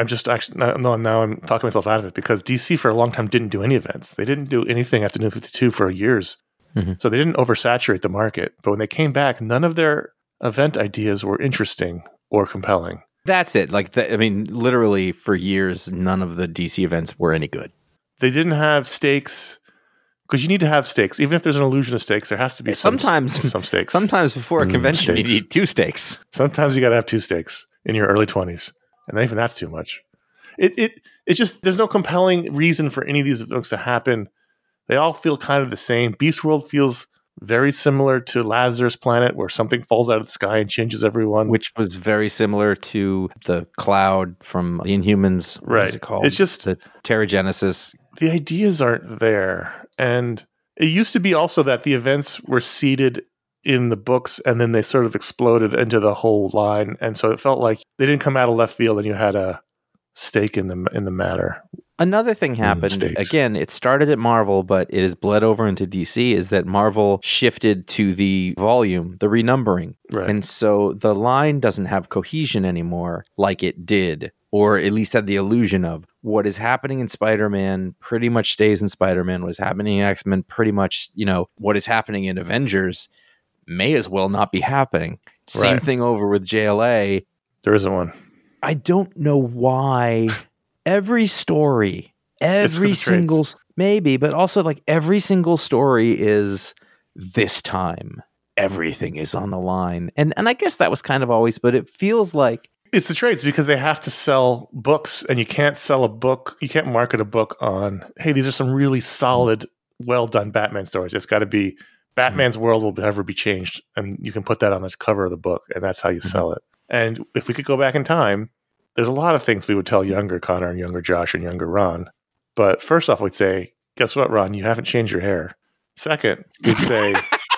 talking myself out of it, because DC for a long time didn't do any events. They didn't do anything after New 52 for years. Mm-hmm. So they didn't oversaturate the market. But when they came back, none of their event ideas were interesting or compelling. That's it. Literally for years, none of the DC events were any good. They didn't have stakes, because you need to have stakes. Even if there's an illusion of stakes, there has to be some stakes. Sometimes before a convention, you need 2 stakes. Sometimes you got to have 2 stakes in your early 20s. And even that's too much. It's just, there's no compelling reason for any of these events to happen. They all feel kind of the same. Beast World feels very similar to Lazarus Planet, where something falls out of the sky and changes everyone. Which was very similar to the Cloud from the Inhumans. Right. What is it called? It's just the Terrigenesis. The ideas aren't there. And it used to be also that the events were seeded in the books, and then they sort of exploded into the whole line. And so it felt like they didn't come out of left field and you had a stake in the matter. Another thing happened. Again, it started at Marvel, but it has bled over into DC, is that Marvel shifted to the volume, the renumbering. Right. And so the line doesn't have cohesion anymore like it did, or at least had the illusion of. What is happening in Spider-Man pretty much stays in Spider-Man. What is happening in X-Men pretty much, what is happening in Avengers may as well not be happening. Same thing over with JLA. There isn't one. I don't know why every story, every single, maybe, but also like every single story is this time. Everything is on the line. And I guess that was kind of always, but it feels like. It's the trades, because they have to sell books, and you can't sell a book. You can't market a book on, hey, these are some really solid, well done Batman stories. It's got to be Batman's world will never be changed. And you can put that on the cover of the book, and that's how you sell it. And if we could go back in time, there's a lot of things we would tell younger Connor and younger Josh and younger Ron. But first off, we'd say, guess what, Ron? You haven't changed your hair. Second, we'd say,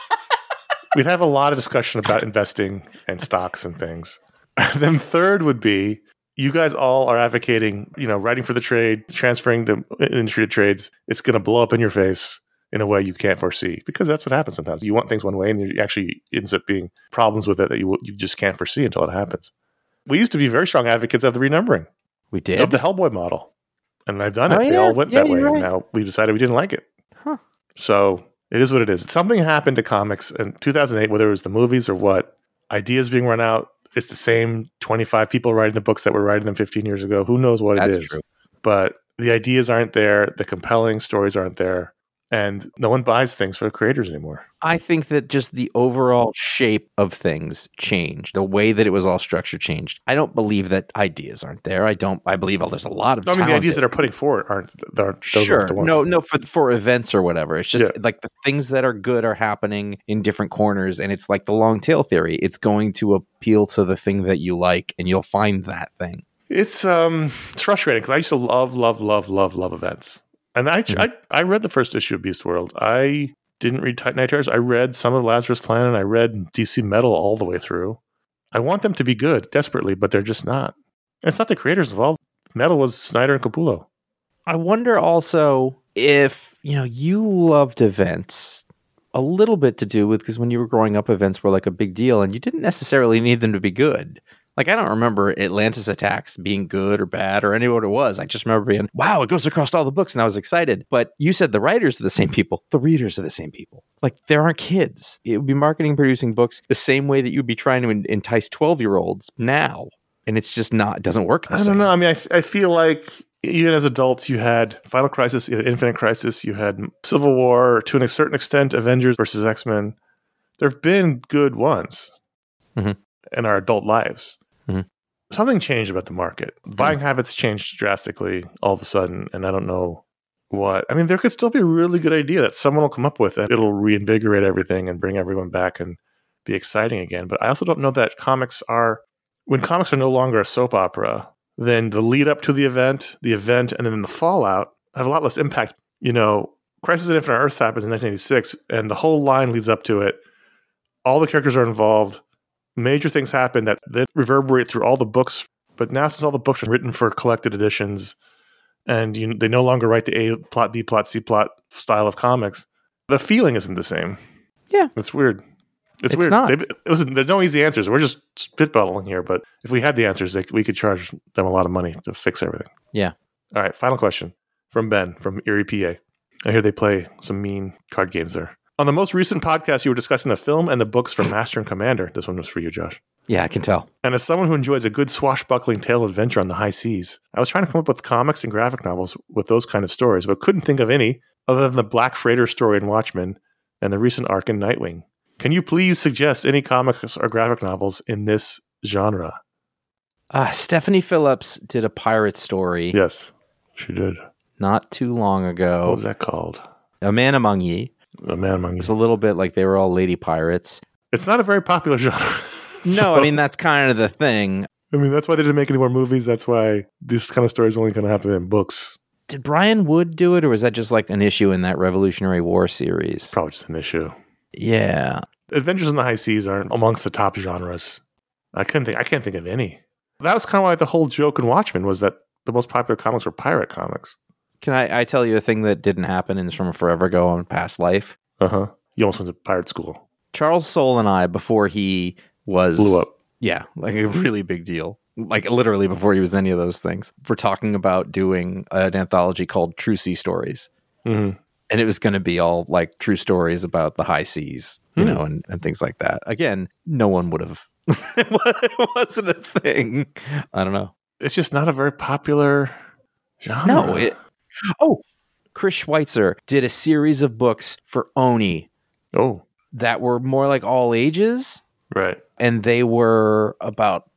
we'd have a lot of discussion about investing and stocks and things. Then third would be, you guys all are advocating, writing for the trade, transferring the industry to trades. It's going to blow up in your face in a way you can't foresee, because that's what happens sometimes. You want things one way, and there actually ends up being problems with it that you just can't foresee until it happens. We used to be very strong advocates of the renumbering. We did? Of the Hellboy model. And I've done it. They all went that way. Right. And now we decided we didn't like it. Huh. So it is what it is. Something happened to comics in 2008, whether it was the movies or what, ideas being run out. It's the same 25 people writing the books that were writing them 15 years ago. Who knows what it is? True. But the ideas aren't there. The compelling stories aren't there. And no one buys things for creators anymore. I think that just the overall shape of things changed. The way that it was all structured changed. I don't believe that ideas aren't there. I believe there's a lot of the ideas that are putting forward aren't sure. The ones. No, for events or whatever. It's just like the things that are good are happening in different corners, and it's like the long tail theory. It's going to appeal to the thing that you like, and you'll find that thing. It's frustrating, because I used to love events. And I read the first issue of Beast World. I didn't read Titan Terrors. I read some of Lazarus Planet. I read DC Metal all the way through. I want them to be good desperately, but they're just not. And it's not the creators involved. Metal was Snyder and Capullo. I wonder also if, you loved events a little bit to do with, because when you were growing up, events were like a big deal, and you didn't necessarily need them to be good. Like, I don't remember Atlantis Attacks being good or bad or any what it was. I just remember being, wow, it goes across all the books, and I was excited. But you said the writers are the same people. The readers are the same people. Like, there aren't kids. It would be marketing, producing books the same way that you'd be trying to entice 12-year-olds now. And it's just not, it doesn't work the same. I don't know. I mean, I feel like even as adults, you had Final Crisis, you had Infinite Crisis, you had Civil War, to a certain extent, Avengers versus X-Men. There have been good ones in our adult lives. Something changed about the market. Buying habits changed drastically all of a sudden, and I don't know what. I mean, there could still be a really good idea that someone will come up with, and it'll reinvigorate everything and bring everyone back and be exciting again. But I also don't know that when comics are no longer a soap opera, then the lead up to the event, and then the fallout have a lot less impact. You know, Crisis on Infinite Earths happens in 1986, and the whole line leads up to it. All the characters are involved. Major things happen that then reverberate through all the books. But now, since all the books are written for collected editions, and they no longer write the A plot, B plot, C plot style of comics, the feeling isn't the same. Yeah. It's weird. It's weird. Not. Listen, there's no easy answers. We're just spitballing here. But if we had the answers, we could charge them a lot of money to fix everything. Yeah. All right. Final question from Ben from Erie, PA. I hear they play some mean card games there. On the most recent podcast, you were discussing the film and the books from Master and Commander. This one was for you, Josh. Yeah, I can tell. And as someone who enjoys a good swashbuckling tale of adventure on the high seas, I was trying to come up with comics and graphic novels with those kind of stories, but couldn't think of any other than the Black Freighter story in Watchmen and the recent arc in Nightwing. Can you please suggest any comics or graphic novels in this genre? Stephanie Phillips did a pirate story. Yes, she did. Not too long ago. What was that called? A Man Among Ye. A Man Among Ye. It's a little bit like they were all lady pirates. It's not a very popular genre. No, I mean, that's kind of the thing. I mean, that's why they didn't make any more movies. That's why this kind of story is only going to happen in books. Did Brian Wood do it, or was that just like an issue in that Revolutionary War series? Probably just an issue. Yeah. Adventures in the High Seas aren't amongst the top genres. I can't think of any. That was kind of why the whole joke in Watchmen was that the most popular comics were pirate comics. Can I tell you a thing that didn't happen and is from forever ago on Past Life? Uh-huh. You almost went to pirate school. Charles Soule and I, before he was... Blew up. Yeah, like a really big deal. Like literally before he was any of those things. We're talking about doing an anthology called True Sea Stories. Mm-hmm. And it was going to be all like true stories about the high seas, you know, and things like that. Again, no one would have... It wasn't a thing. I don't know. It's just not a very popular genre. No, Chris Schweitzer did a series of books for Oni. Oh. That were more like all ages. Right. And they were about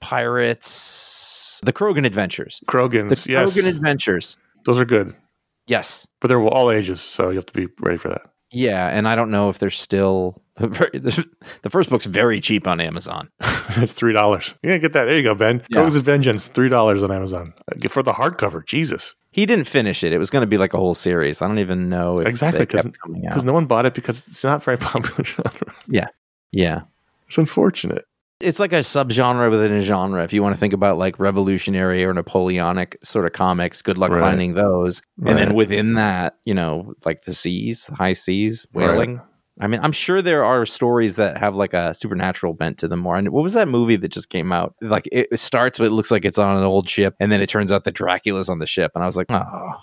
pirates. The Krogan Adventures. Krogans, yes. The Krogan Adventures. Those are good. Yes. But they're all ages, so you have to be ready for that. Yeah, and I don't know if they're still... The first book's very cheap on Amazon. It's $3. You can get that. There you go, Ben. Yeah. Krogan's Vengeance, $3 on Amazon. For the hardcover, Jesus. He didn't finish it. It was going to be like a whole series. I don't even know if exactly because no one bought it because it's not very popular genre. Yeah. Yeah. It's unfortunate. It's like a subgenre within a genre. If you want to think about like revolutionary or Napoleonic sort of comics, good luck finding those. Right. And then within that, you know, like the seas, high seas, whaling. Right. I mean, I'm sure there are stories that have like a supernatural bent to them more. And what was that movie that just came out? Like it starts, but it looks like it's on an old ship, and then it turns out that Dracula's on the ship. And I was like, oh,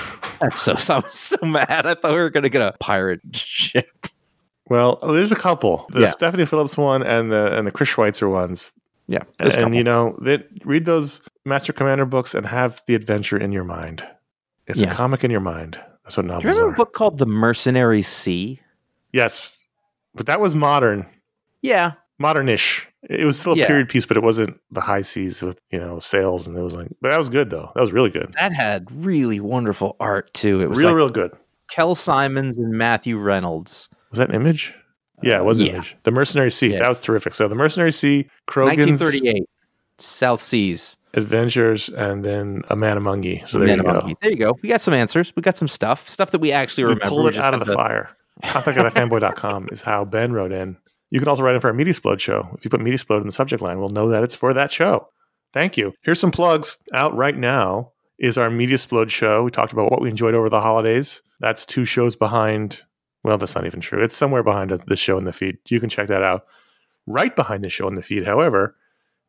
I was so mad. I thought we were going to get a pirate ship. Well, there's a couple. The Stephanie Phillips one and the Chris Schweitzer ones. Yeah. And you know, read those Master Commander books and have the adventure in your mind. It's a comic in your mind. That's what novels are. Do you remember a book called The Mercenary Sea? Yes, but that was modern. Yeah. Modern-ish. It was still a period piece, but it wasn't the high seas with, you know, sails. And it was like, but that was good, though. That was really good. That had really wonderful art, too. It was real good. Kel Simons and Matthew Reynolds. Was that Image? Yeah, it was Image. The Mercenary Sea. That was terrific. So The Mercenary Sea, Krogan's... 1938. South Seas. Adventures, and then A Man Among Ye. So there you go. There you go. We got some answers. We got some stuff that we actually remember. Pull it out of the fire. Fanboy.com is how Ben wrote in. You can also write in for our Mediasplode show. If you put Mediasplode in the subject line, we'll know that it's for that show. Thank you. Here's some plugs. Out right now is our Mediasplode show. We talked about what we enjoyed over the holidays. That's 2 shows behind. Well, that's not even true. It's somewhere behind this show in the feed. You can check that out. Right behind the show in the feed, however,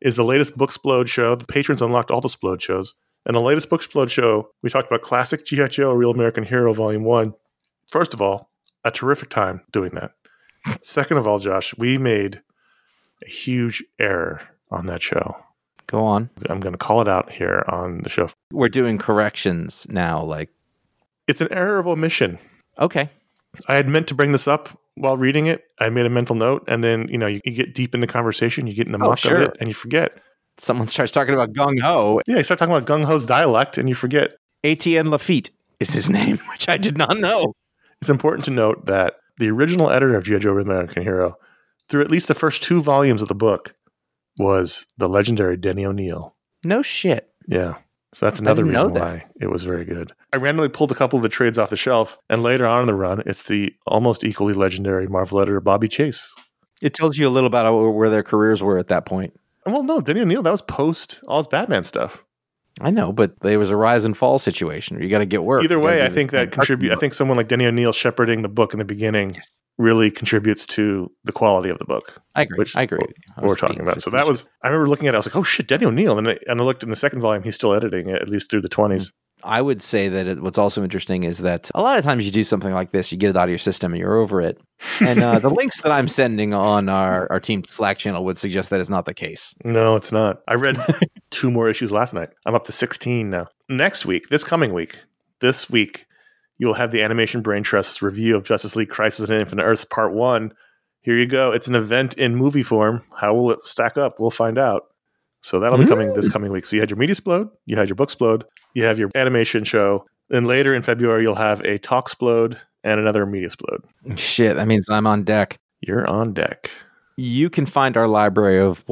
is the latest Booksplode show. The patrons unlocked all the Splode shows. And the latest Booksplode show, we talked about classic G.I. Joe, Real American Hero, Volume 1. First of all, a terrific time doing that. Second of all, Josh, we made a huge error on that show. Go on. I'm going to call it out here on the show. We're doing corrections now. Like, it's an error of omission. Okay. I had meant to bring this up while reading it. I made a mental note, and then, you get deep in the conversation, you get in the muck of it, and you forget. Someone starts talking about Gung Ho. Yeah, you start talking about Gung Ho's dialect, and you forget. Etienne Lafitte is his name, which I did not know. It's important to note that the original editor of G.I. Joe American Hero, through at least the first 2 volumes of the book, was the legendary Denny O'Neil. No shit. Yeah. So that's another reason why it was very good. I randomly pulled a couple of the trades off the shelf, and later on in the run, it's the almost equally legendary Marvel editor Bobby Chase. It tells you a little about where their careers were at that point. Well, no, Denny O'Neil, that was post all his Batman stuff. I know, but there was a rise and fall situation. You got to get work. Either way, I think that contributes. I think someone like Denny O'Neil shepherding the book in the beginning really contributes to the quality of the book. I agree. Which I agree. What we're talking about. So that was, I remember looking at it, I was like, oh shit, Denny O'Neil. And I looked in the second volume, he's still editing it, at least through the 20s. I would say that what's also interesting is that a lot of times you do something like this, you get it out of your system and you're over it. And the links that I'm sending on our team Slack channel would suggest that is not the case. No, it's not. I read 2 more issues last night. I'm up to 16 now. Next week, this week, you'll have the Animation Brain Trust's review of Justice League Crisis on Infinite Earths Part 1. Here you go. It's an event in movie form. How will it stack up? We'll find out. So that'll be coming this coming week. So you had your Mediasplode, you had your Booksplode, you have your animation show. Then later in February, you'll have a Talksplode and another Mediasplode. Shit, that means I'm on deck. You're on deck. You can find our library of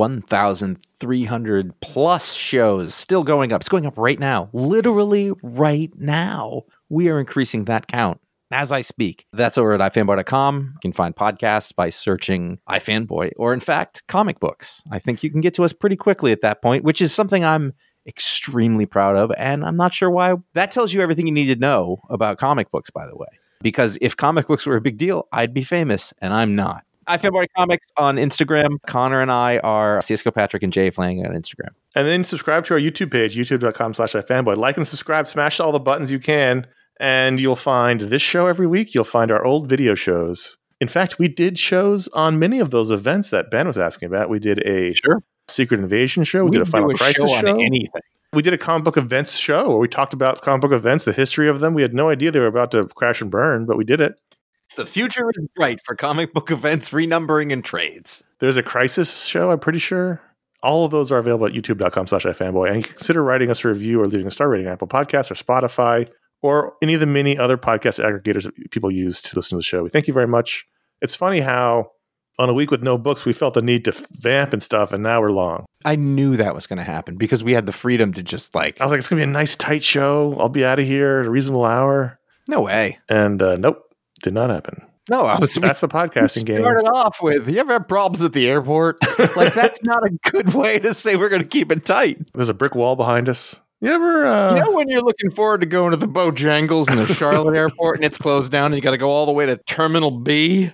1,300 plus shows still going up. It's going up right now. Literally right now. We are increasing that count as I speak. That's over at ifanboy.com. You can find podcasts by searching iFanboy, or in fact, comic books. I think you can get to us pretty quickly at that point, which is something I'm extremely proud of, and I'm not sure why. That tells you everything you need to know about comic books, by the way. Because if comic books were a big deal, I'd be famous, and I'm not. iFanboy Comics on Instagram. Connor and I are CSGO Patrick and Jay Flang on Instagram. And then subscribe to our YouTube page, youtube.com/ifanboy. Like and subscribe. Smash all the buttons you can. And you'll find this show every week. You'll find our old video shows. In fact, we did shows on many of those events that Ben was asking about. We did a Secret Invasion show. We did a Final Crisis show. On anything. We did a comic book events show where we talked about comic book events, the history of them. We had no idea they were about to crash and burn, but we did it. The future is bright for comic book events, renumbering, and trades. There's a Crisis show, I'm pretty sure. All of those are available at youtube.com/ifanboy. And you can consider writing us a review or leaving a star rating on Apple Podcasts or Spotify, or any of the many other podcast aggregators that people use to listen to the show. We thank you very much. It's funny how on a week with no books, we felt the need to vamp and stuff, and now we're long. I knew that was going to happen because we had the freedom to just I was like, it's going to be a nice, tight show. I'll be out of here at a reasonable hour. No way. And nope, did not happen. No, that's the podcasting game. Started off with, you ever have problems at the airport? That's not a good way to say we're going to keep it tight. There's a brick wall behind us. You ever, when you're looking forward to going to the Bojangles in the Charlotte airport and it's closed down and you got to go all the way to Terminal B?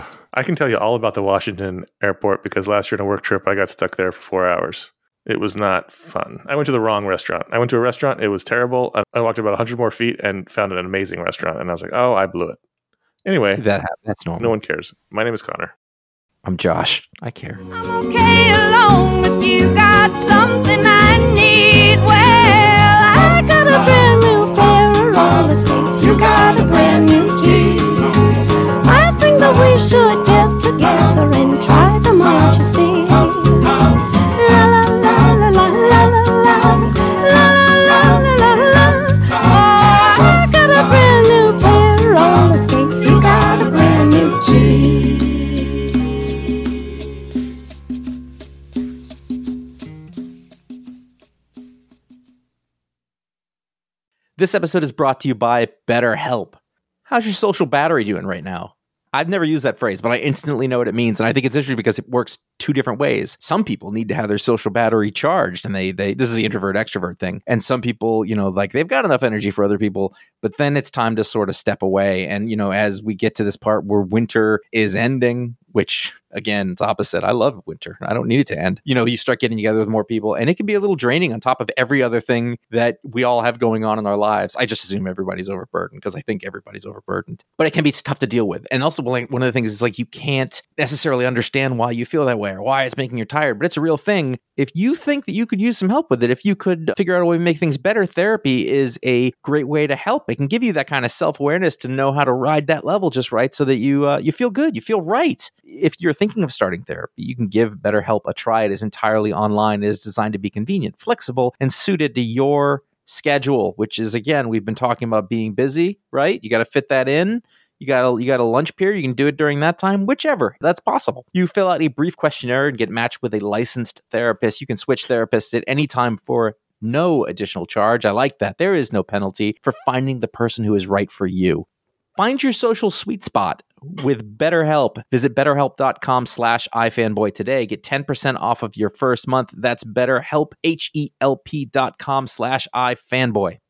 I can tell you all about the Washington airport because last year on a work trip, I got stuck there for 4 hours. It was not fun. I went to the wrong restaurant. I went to a restaurant. It was terrible. I walked about 100 more feet and found an amazing restaurant. And I was like, oh, I blew it. Anyway, that's normal. No one cares. My name is Connor. I'm Josh. I care. I'm okay alone if you got something I need. Well, I got a brand new pair of roller skates. You got a brand new key. I think that we should get together and try them on, you see. La la la la la la la la la la la. Oh, I got a brand new pair of roller skates. You got a brand new key. This episode is brought to you by BetterHelp. How's your social battery doing right now? I've never used that phrase, but I instantly know what it means. And I think it's interesting because it works 2 different ways. Some people need to have their social battery charged, and they this is the introvert extrovert thing. And some people, they've got enough energy for other people, but then it's time to sort of step away. And, as we get to this part where winter is ending, which again, it's opposite. I love winter. I don't need it to end. You start getting together with more people, and it can be a little draining on top of every other thing that we all have going on in our lives. I just assume everybody's overburdened because I think everybody's overburdened, but it can be tough to deal with. And also, like, one of the things is, like, you can't necessarily understand why you feel that way or why it's making you tired, but it's a real thing. If you think that you could use some help with it, if you could figure out a way to make things better, therapy is a great way to help. It can give you that kind of self-awareness to know how to ride that level just right so that you feel good, you feel right. If you're thinking of starting therapy, you can give BetterHelp a try. It is entirely online. It is designed to be convenient, flexible, and suited to your schedule, which is, again, we've been talking about being busy, right? You got to fit that in. You got a lunch period. You can do it during that time, whichever. That's possible. You fill out a brief questionnaire and get matched with a licensed therapist. You can switch therapists at any time for no additional charge. I like that. There is no penalty for finding the person who is right for you. Find your social sweet spot with BetterHelp. Visit BetterHelp.com/iFanboy today. Get 10% off of your first month. That's BetterHelp, HELP.com/iFanboy.